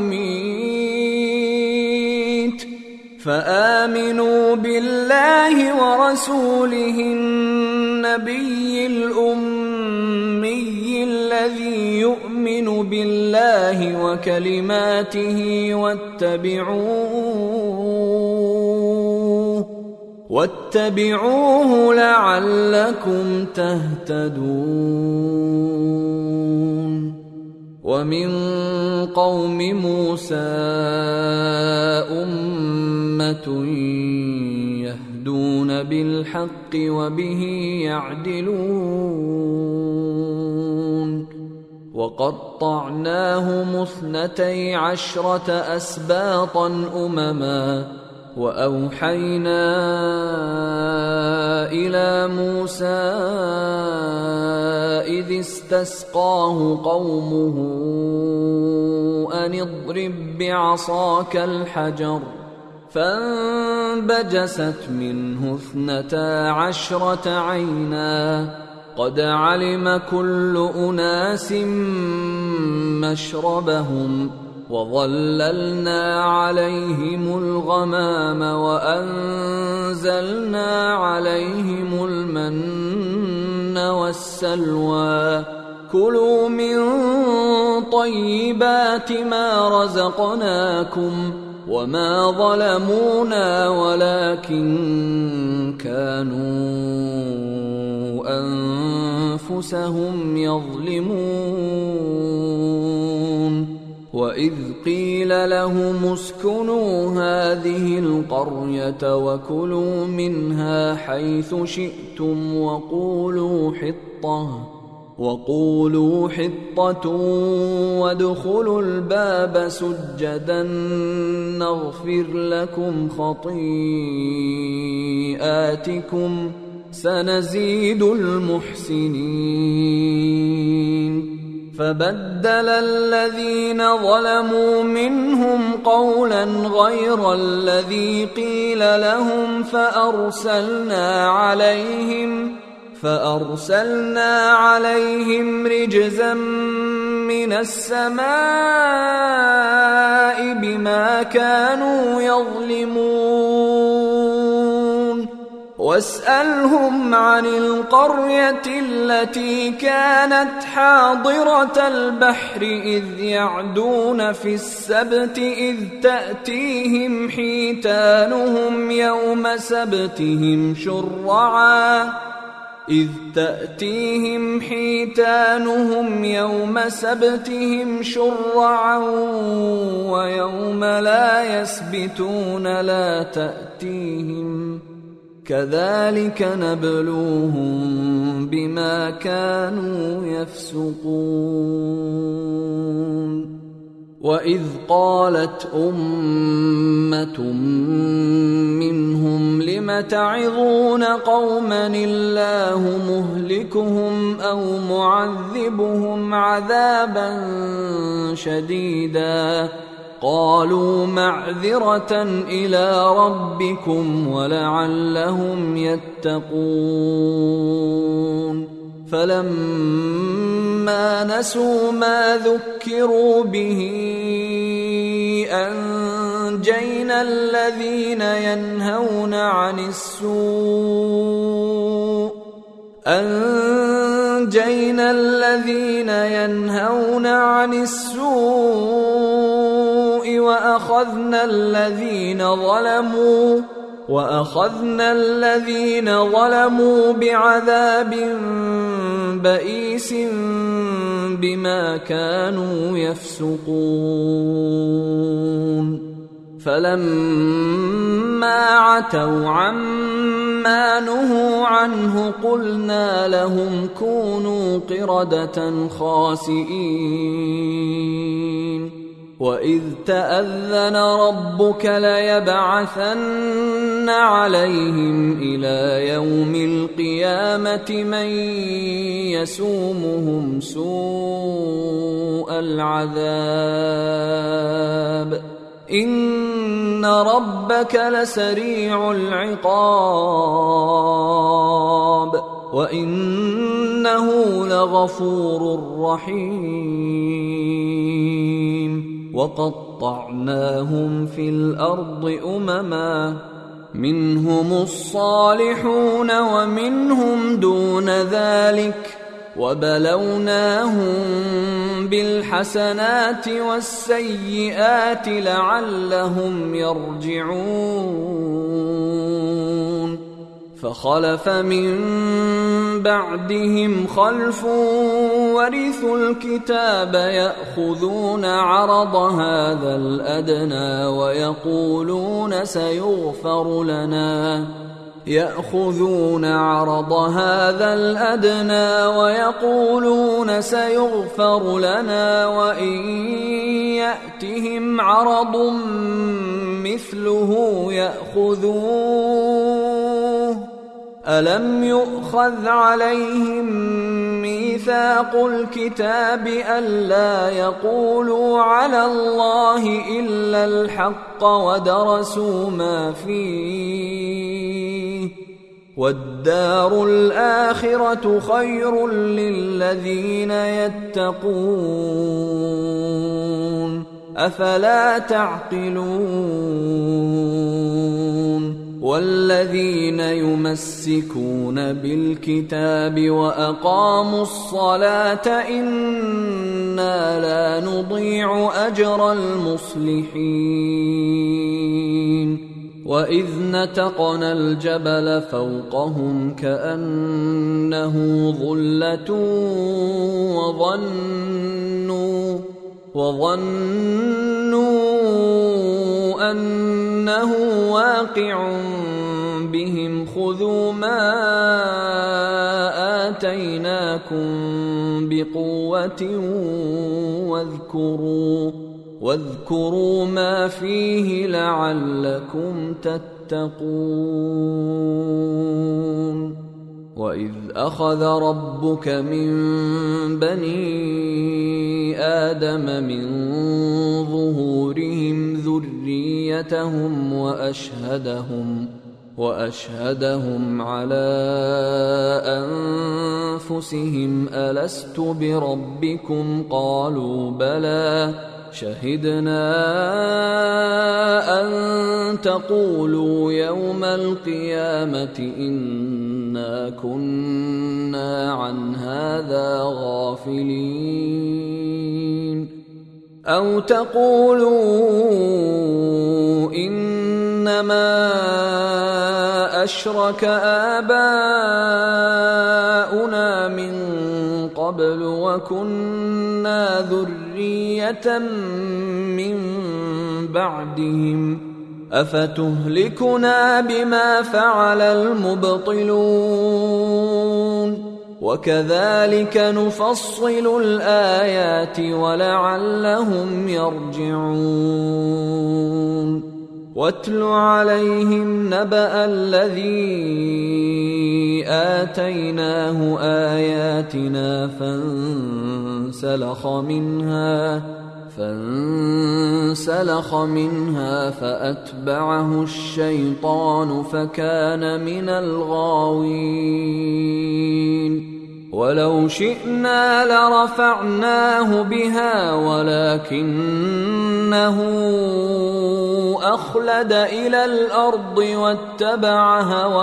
ويميت فآمنوا بالله ورسوله النبي الأمي الذي يؤمن بالله وكلماته واتبعوه واتبعوه لعلكم تهتدون. ومن قوم موسى أمة يهدون بالحق وبه يعدلون. وقطعناهم اثنتي عشرة أسباطا أمما وأوحينا إلى موسى إذ استسقاه قومه أن اضرب بعصاك الحجر فانبجست منه اثنتا عشرة عينا قد علم كل أناس مشربهم وظللنا عليهم الغمام وأنزلنا عليهم المن والسلوى كلوا من طيبات ما رزقناكم وما ظلمونا ولكن كانوا أنفسهم يظلمون وإذ قيل لهم اسكنوا هذه القرية وكلوا منها حيث شئتم وقولوا حطة وقولوا حطة وادخلوا الباب سجدا نغفر لكم خطيئاتكم سنزيد المحسنين فبدل الذين ظلموا منهم قولا غير الذي قيل لهم فأرسلنا عليهم فأرسلنا عليهم رجزا من السماء بما كانوا يظلمون واسألهم عن القرية التي كانت حاضرة البحر إذ يعدون في السبت إذ تأتيهم حيتانهم يوم سبتهم شرعا إذ تأتيهم حيتانهم يوم سبتهم شرعا ويوم لا يسبتون لا تأتيهم كذلك نبلوهم بما كانوا يفسقون وإذ قالت أمة منهم لم تعظون قوما الله مهلكهم أو معذبهم عذابا شديدا قالوا معذرة إلى ربكم ولعلهم يتقون فلما نسوا ما ذكروا به أنجينا الذين ينهون عن السوء أنجينا الذين ينهون عن السوء وأخذنا الذين ظلموا وأخذنا الذين ظلموا بعذاب بئيس بما كانوا يفسقون فلما عتوا عما نهوا عنه قلنا لهم كونوا قردة خاسئين وإذ تأذن ربك ليبعثن عليهم إلى يوم القيامة من يسومهم سوء العذاب إن ربك لسريع العقاب وإنه لغفور رحيم وقطعناهم في الأرض أمما منهم الصالحون ومنهم دون ذلك وبلوناهم بالحسنات والسيئات لعلهم يرجعون فخلف من بعدهم خلف ورثوا الكتاب يأخذون عرض هذا الأدنى ويقولون سيغفر لنا يأخذون عرض هذا الأدنى ويقولون سيغفر لنا وإن يأتهم عرض مثله يأخذوه ألم يؤخذ عليهم ميثاق الكتاب ألا يقولوا على الله إلا الحق ودرسوا ما فيه والدار الآخرة خير للذين يتقون أفلا تعقلون والذين يمسكون بالكتاب وأقاموا الصلاة إنا لا نضيع أجر المصلحين وإذ نتقنا الجبل فوقهم كأنه ظلة وظنوا وظنوا أنه واقع بهم خذوا ما آتيناكم بقوة واذكروا واذكروا ما فيه لعلكم تتقون وإذ أخذ ربك من بني آدم من ظهورهم ذريتهم وأشهدهم وأشهدهم على أنفسهم ألست بربكم قالوا بلى شهدنا أن تقولوا يوم القيامة إنا كنا عن هذا غافلين أو تقولوا إنما أشرك آباؤنا من قبل وكنا ذرية من بعدهم أفتهلكنا بما فعل المبطلون وكذلك نفصل الآيات ولعلهم يرجعون واتل عليهم نبأ الذي آتيناه آياتنا فانسلخ منها فانسلخ منها فأتبعه الشيطان فكان من الغاوين ولو شئنا لرفعناه بها ولكنه أخلد إلى الأرض واتبع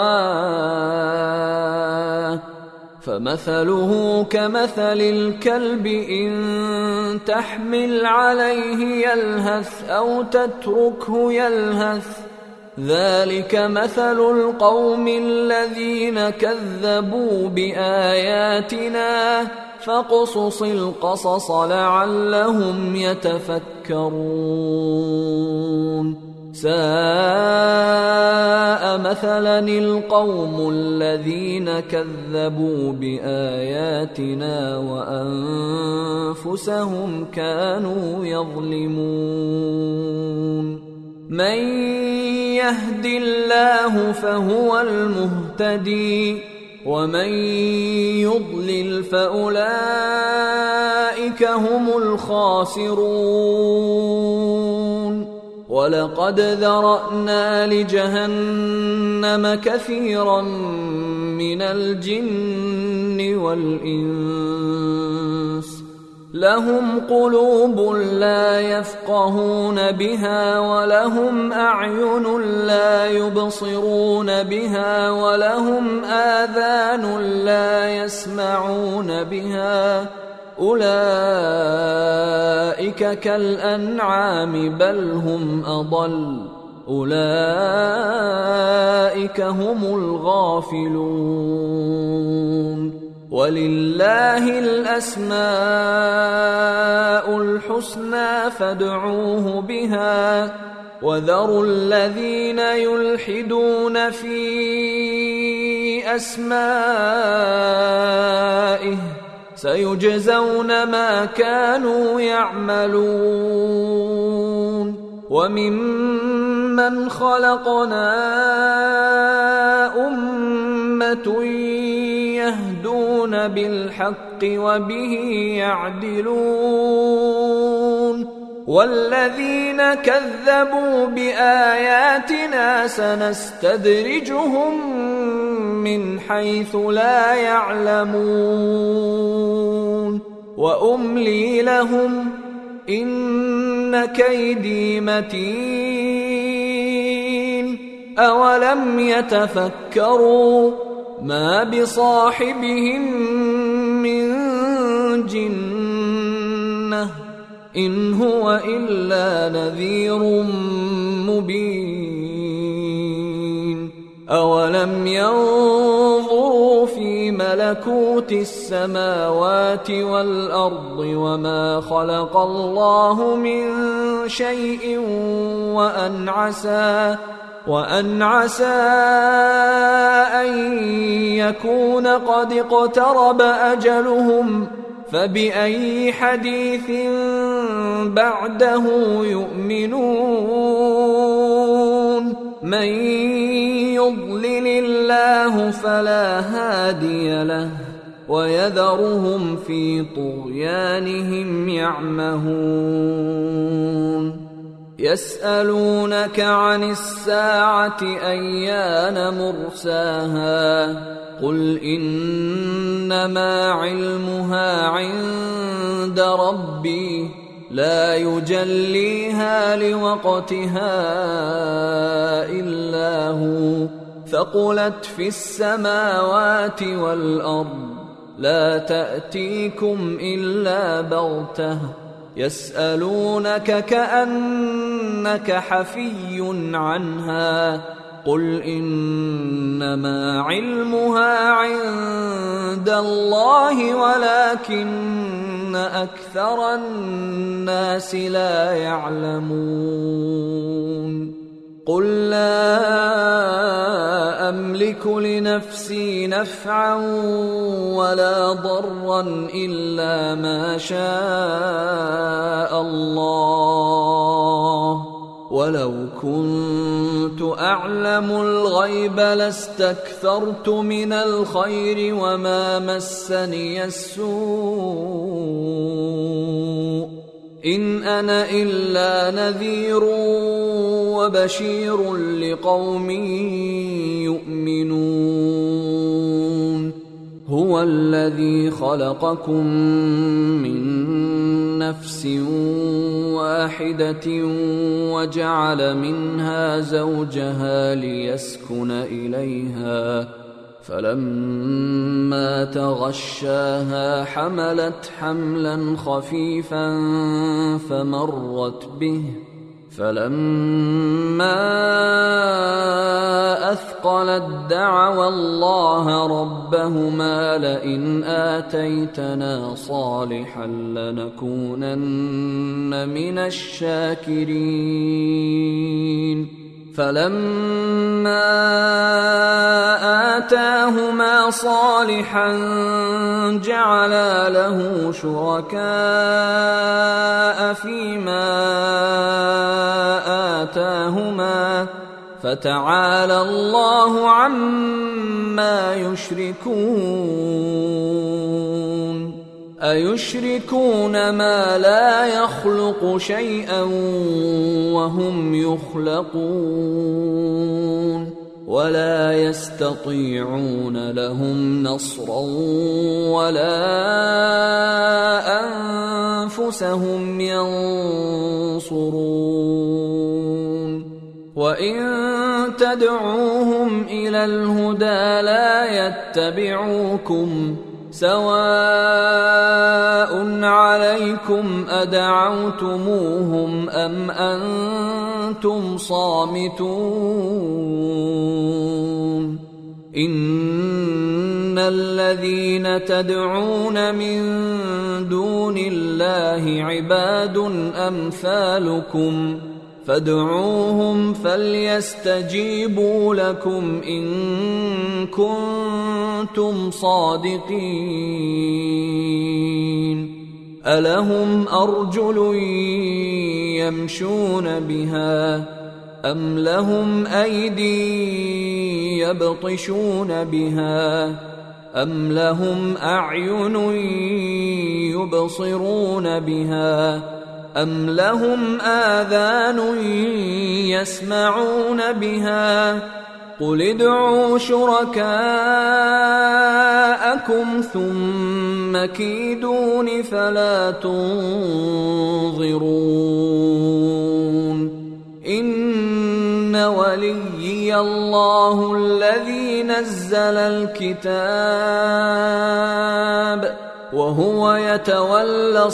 هواه فمثله كمثل الكلب إن تحمل عليه يلهث أو تتركه يلهث ذلك مثل القوم الذين كذبوا بآياتنا فاقصص القصص لعلهم يتفكرون ساء مثلا القوم الذين كذبوا بآياتنا وأنفسهم كانوا يظلمون من يهد الله فهو المهتدي ومن يضلل فأولئك هم الخاسرون ولقد ذرأنا لجهنم كثيرا من الجن والإنس لهم قلوب لا يفقهون بها ولهم أعين لا يبصرون بها ولهم آذان لا يسمعون بها أولئك كالأنعام بل هم أضل أولئك هم الغافلون ولله الأسماء الحسنى فادعوه بها وذروا الذين يلحدون في أسمائه سيجزون ما كانوا يعملون وممن خلقنا أمة يهدون بالحق وبه يعدلون والذين كذبوا بآياتنا سنستدرجهم من حيث لا يعلمون وأملي لهم إن كيدي متين أولم يتفكروا ما بصاحبهم من جنة إن هو إلا نذير مبين أولم ينظروا في ملكوت السماوات والأرض وما خلق الله من شيء وأن عسى وأن عسى أن يكون قد اقترب أجلهم فبأي حديث بعده يؤمنون من يضلل الله فلا هادي له ويذرهم في طغيانهم يعمهون يسألونك عن الساعة أيان مرساها قل إنما علمها عند ربي لا يجليها لوقتها إلا هو ثقلت في السماوات والأرض لا تأتيكم إلا بغتة يسألونك كأنك حفي عنها قل إنما علمها عند الله ولكن أكثر الناس لا يعلمون قل لا أملك لنفسي نفعا ولا ضرا إلا ما شاء الله ولو كنت أعلم الغيب لاستكثرت من الخير وما مسني السوء إن أنا إلا نذير وبشير لقوم يؤمنون هو الذي خلقكم من نفس واحدة وجعل منها زوجها ليسكن إليها فلما تغشاها حملت حملا خفيفا فمرت به فلما أثقلت دعوا الله ربهما لئن آتيتنا صالحا لنكونن من الشاكرين فلما آتاهما صالحا جعلا له شركاء فيما آتاهما فتعالى الله عما يشركون أيشركون ما لا يخلق شيئا وهم يخلقون ولا يستطيعون لهم نصرا ولا أنفسهم ينصرون وإن تدعوهم إلى الهدى لا يتبعوكم سواء عليكم أدعوتموهم أم أنتم صامتون إن الذين تدعون من دون الله عباد أمثالكم فادعوهم فليستجيبوا لكم إن كنتم صادقين ألهم أرجل يمشون بها أم لهم أيدي يبطشون بها أم لهم أعين يبصرون بها أم لهم آذان يسمعون بها قل ادعوا شركاءكم ثم كيدون فلا تنظرون إن وليي الله الذي نزل الكتاب وهو يتولى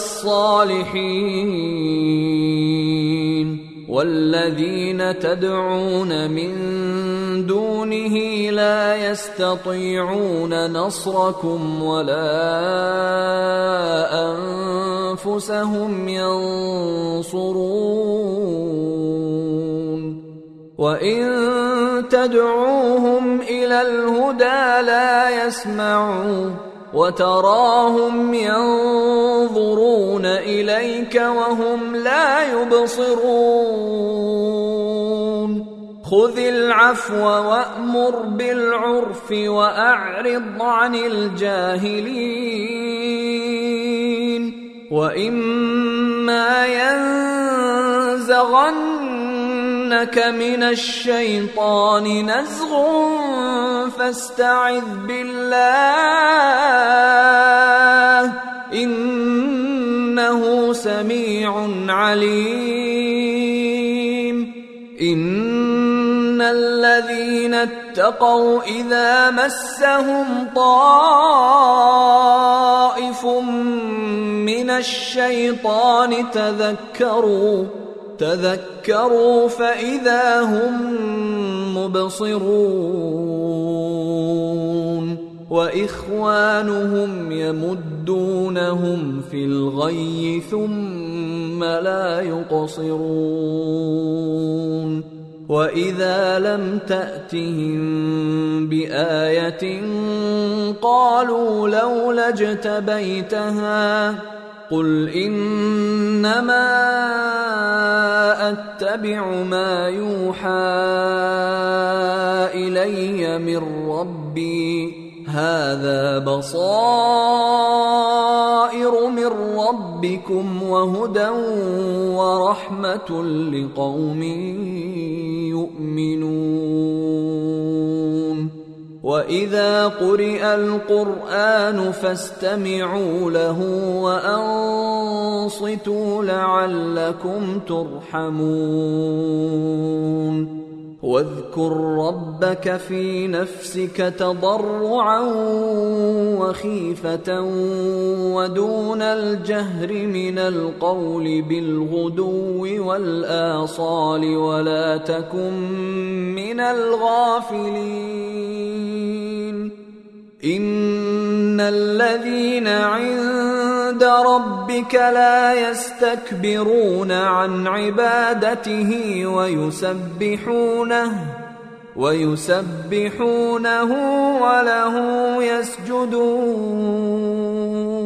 الصالحين والذين تدعون من دونه لا يستطيعون نصركم ولا أنفسهم ينصرون وإن تدعوهم إلى الهدى لا يسمعون وتراهم ينظرون إليك وهم لا يبصرون خذ العفو وأمر بالعرف وأعرض عن الجاهلين وإما ينزغنك من الشيطان نزغ فاستعذ بالله إنه سميع عليم إن الذين اتقوا إذا مسهم طائف من الشيطان تذكروا تذكروا فإذا هم مبصرون وإخوانهم يمدونهم في الغي ثم لا يقصرون وإذا لم تأتهم بآية قالوا لولا اجتبيتها قل إنما أتبع ما يوحى إلي من ربي هذا بصائر من ربكم وهدى ورحمة لقوم يؤمنون وإذا قرئ القرآن فاستمعوا له وأنصتوا لعلكم ترحمون واذكر ربك في نفسك تضرعا وخيفة ودون الجهر من القول بالغدو والآصال ولا تكن من الغافلين إن الذين عند ربك لا يستكبرون عن عبادته ويسبحونه ويسبحونه وله يسجدون